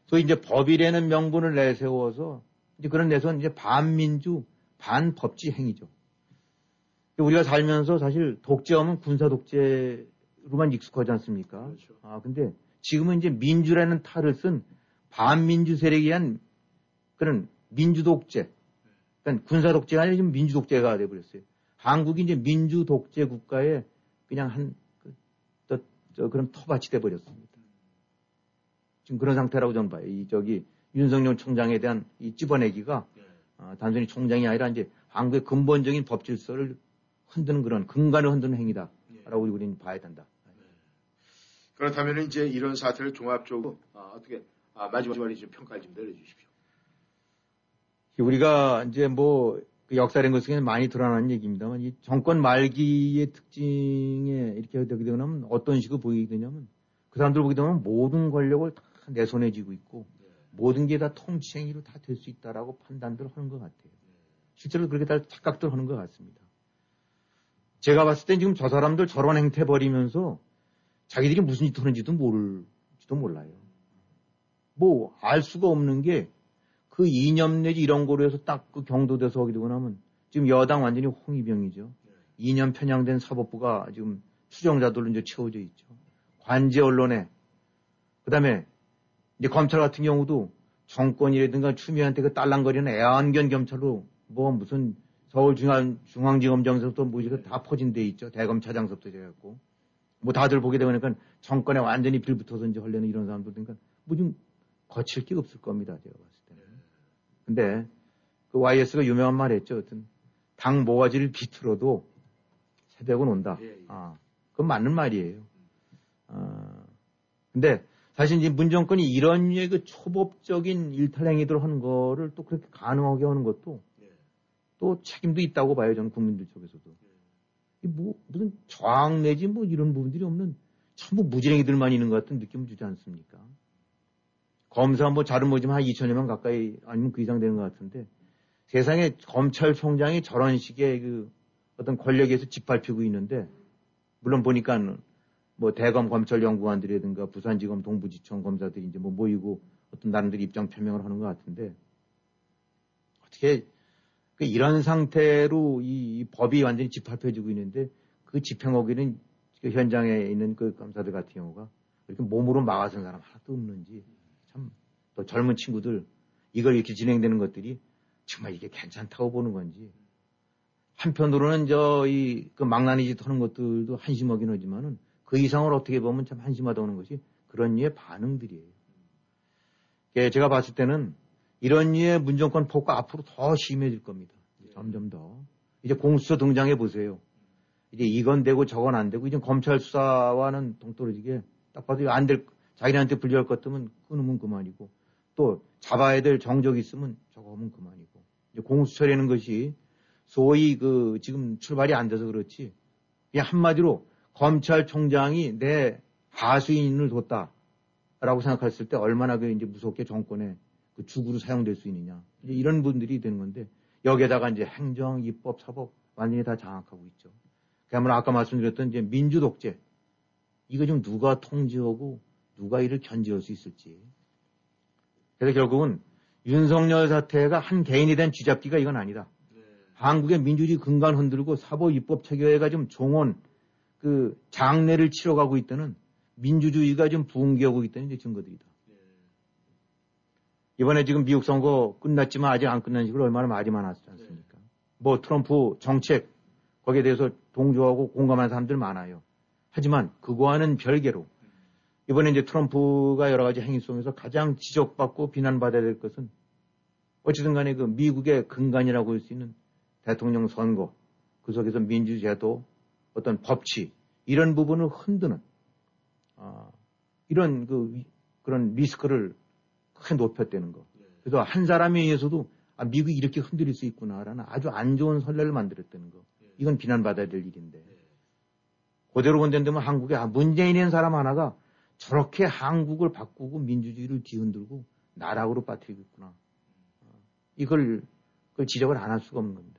소위 이제 법이라는 명분을 내세워서 이제 그런 데서 이제 반민주, 반법치 행위죠. 우리가 살면서 사실 독재하면 군사 독재로만 익숙하지 않습니까? 그렇죠. 아, 근데 지금은 이제 민주라는 탈을 쓴 반민주 세력에 의한 그런 민주 독재. 그러니까 군사 독재가 아니라 지금 민주 독재가 돼버렸어요. 한국이 이제 민주 독재 국가에 그냥 한, 그, 저, 저, 그런 터밭이 돼버렸습니다. 지금 그런 상태라고 저는 봐요. 이, 저기, 윤석열 총장에 대한 이 찝어내기가, 네. 어, 단순히 총장이 아니라 이제 한국의 근본적인 법 질서를 흔드는 그런 근간을 흔드는 행위다라고 네. 우리는 봐야 된다. 네. 그렇다면 이제 이런 사태를 종합적으로, 아, 어떻게, 아, 마지막으로 좀 평가를 좀 내려주십시오. 우리가 이제 뭐, 그 역사라는 것은 많이 드러나는 얘기입니다만, 이 정권 말기의 특징에 이렇게 되게 되면 어떤 식으로 보이게 되냐면, 그 사람들 보게 되면 모든 권력을 다 내 손에 쥐고 있고, 네. 모든 게 다 통치행위로 다 될 수 있다라고 판단들 하는 것 같아요. 네. 실제로 그렇게 다 착각들 하는 것 같습니다. 제가 봤을 땐 지금 저 사람들 저런 행태 벌이면서 자기들이 무슨 짓 하는지도 모를지도 몰라요. 뭐, 알 수가 없는 게 그 이념 내지 이런 거로 해서 딱 그 경도돼서 하게 되고 나면 지금 여당 완전히 홍위병이죠. 네. 이념 편향된 사법부가 지금 추정자들로 이제 채워져 있죠. 관제 언론에, 그 다음에 이제 검찰 같은 경우도 정권이라든가 추미애한테 그 딸랑거리는 애완견 검찰로 뭐 무슨 서울중앙, 중앙지검장서부터 뭐 이거 다 퍼진 데 있죠. 대검차장서부터 해갖고. 뭐 다들 보게 되니까 정권에 완전히 빌붙어서 이제 하려는 이런 사람들 그러니까 뭐 좀 거칠 게 없을 겁니다. 제가 봤을 때는. 근데 그 와이에스가 유명한 말 했죠. 어떤 당 모가지를 비틀어도 새벽은 온다. 아, 그건 맞는 말이에요. 아, 근데 사실 이제 문정권이 이런 류의 그 초법적인 일탈 행위들을 하는 거를 또 그렇게 가능하게 하는 것도 네. 또 책임도 있다고 봐요. 저는 국민들 쪽에서도. 네. 뭐, 무슨 저항 내지 뭐 이런 부분들이 없는 전부 무지랭이들만 있는 것 같은 느낌을 주지 않습니까? 검사 뭐 자른 뭐지만 한 이천여 명 가까이 아니면 그 이상 되는 것 같은데 세상에 검찰총장이 저런 식의 그 어떤 권력에서 짓밟히고 있는데 물론 보니까 뭐 대검 검찰연구관들이라든가 부산지검 동부지청 검사들이 이제 뭐 모이고 어떤 나름대로 입장 표명을 하는 것 같은데 어떻게 그 이런 상태로 이, 이 법이 완전히 짓밟혀지고 있는데 그 집행하기는 그 현장에 있는 그 검사들 같은 경우가 이렇게 몸으로 막아선 사람 하나도 없는지 참 또 젊은 친구들 이걸 이렇게 진행되는 것들이 정말 이게 괜찮다고 보는 건지 한편으로는 저 이 그 망나니 짓 하는 것들도 한심하긴 하지만은 그 이상을 어떻게 보면 참 한심하다고 하는 것이 그런 류의 반응들이에요. 제가 봤을 때는 이런 류의 문정권 폭과 앞으로 더 심해질 겁니다. 점점 더. 이제 공수처 등장해 보세요. 이제 이건 되고 저건 안 되고 이제 검찰 수사와는 동떨어지게 딱 봐도 안 될, 자기네한테 불리할 것 같으면 끊으면 그만이고 또 잡아야 될 정적이 있으면 저거 하면 그만이고 이제 공수처라는 것이 소위 그 지금 출발이 안 돼서 그렇지 그냥 한마디로 검찰총장이 내 하수인을 뒀다라고 생각했을 때 얼마나 그 이제 무섭게 정권의 그 주구로 사용될 수 있느냐. 이제 이런 분들이 되는 건데 여기에다가 이제 행정, 입법, 사법 완전히 다 장악하고 있죠. 그야말로 아까 말씀드렸던 이제 민주 독재. 이거 좀 누가 통제하고 누가 이를 견제할 수 있을지. 그래서 결국은 윤석열 사태가 한 개인이 된 쥐잡기가 이건 아니다. 네. 한국의 민주주의 근간 흔들고 사법 입법 체계가 좀 종언 그 장례를 치러가고 있다는 민주주의가 좀 붕괴하고 있다는 이제 증거들이다. 네. 이번에 지금 미국 선거 끝났지만 아직 안 끝난 식으로 얼마나 말이 많았지 않습니까? 네. 뭐 트럼프 정책 거기에 대해서 동조하고 공감하는 사람들 많아요. 하지만 그거와는 별개로 이번에 이제 트럼프가 여러 가지 행위 속에서 가장 지적받고 비난받아야 될 것은 어찌든 간에 그 미국의 근간이라고 할 수 있는 대통령 선거 그 속에서 민주제도 어떤 법치 이런 부분을 흔드는 아, 이런 그 그런 리스크를 크게 높였다는 거. 그래서 한 사람에 의해서도 아, 미국이 이렇게 흔들릴 수 있구나라는 아주 안 좋은 선례를 만들었다는 거. 이건 비난받아야 될 일인데. 그대로 본다면 한국에 아, 문재인이라는 사람 하나가 저렇게 한국을 바꾸고 민주주의를 뒤흔들고 나락으로 빠뜨리고 있구나. 이걸 그걸 지적을 안 할 수가 없는 겁니다.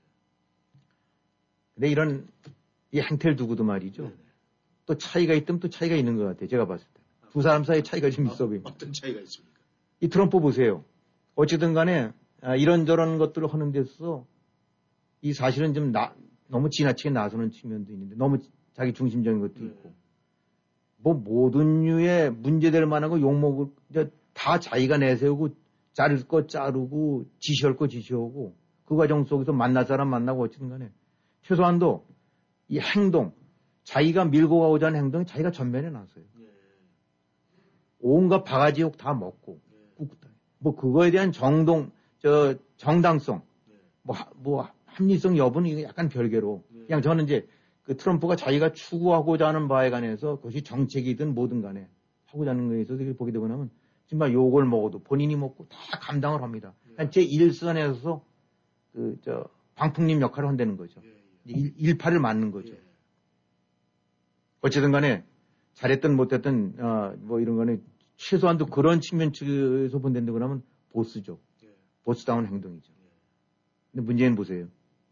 근데 이런 이 행태를 두고도 말이죠. 네네. 또 차이가 있다면 또 차이가 있는 것 같아요. 제가 봤을 때. 두 사람 사이에 차이가 좀 있어 보입니다. 어떤 차이가 있습니까? 이 트럼프 보세요. 어쨌든 간에 아, 이런저런 것들을 하는 데 있어서 이 사실은 좀 나, 너무 지나치게 나서는 측면도 있는데 너무 자기 중심적인 것도 네. 있고 뭐 모든 류의 문제될 만한 거 욕먹을 다 자기가 내세우고 자를 거 자르고 지시할 거 지시하고 그 과정 속에서 만날 사람 만나고 어쨌든 간에 최소한도 이 행동 자기가 밀고 가고자 하는 행동이 자기가 전면에 나서요. 네. 온갖 바가지 욕 다 먹고 네. 뭐 그거에 대한 정동 저 정당성 네. 뭐, 뭐 합리성 여부는 이거 약간 별개로 네. 그냥 저는 이제 그 트럼프가 자기가 추구하고자 하는 바에 관해서 그것이 정책이든 뭐든 간에 하고자 하는 거에 있어서 보게 되고 나면 정말 욕을 먹어도 본인이 먹고 다 감당을 합니다. 네. 제 일선에서 그 저 방풍님 역할을 한다는 거죠. 네. 일, 일파를 맞는 거죠. 네. 어쨌든 간에 잘했든 못했든 어, 뭐 이런 거는 최소한도 그런 측면 측에서 본다고 하면 보스죠. 네. 보스다운 행동이죠. 네. 근데 문제는 보세요.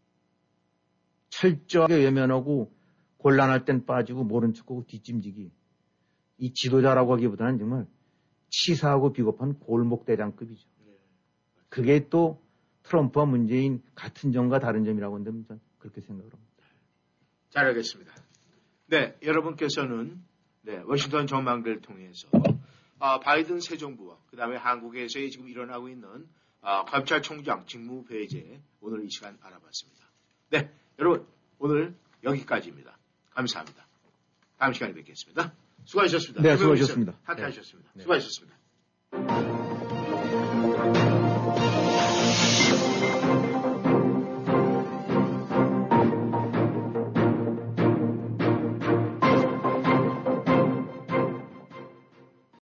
철저하게 외면하고 곤란할 땐 빠지고 모른 척하고 뒷짐지기. 이 지도자라고 하기보다는 정말 치사하고 비겁한 골목대장급이죠. 네. 그게 또 트럼프와 문재인 같은 점과 다른 점이라고 한다면 저는 그렇게 생각을 합니다. 잘 알겠습니다. 네, 여러분께서는 네, 워싱턴 전망대를 통해서 어, 바이든 새 정부와 그 다음에 한국에서의 지금 일어나고 있는 어, 검찰총장 직무 배제 오늘 이 시간 알아봤습니다. 네, 여러분 오늘 여기까지입니다. 감사합니다. 다음 시간에 뵙겠습니다. 수고하셨습니다. 네, 수고하셨습니다. 함께 하셨습니다. 네. 수고하셨습니다.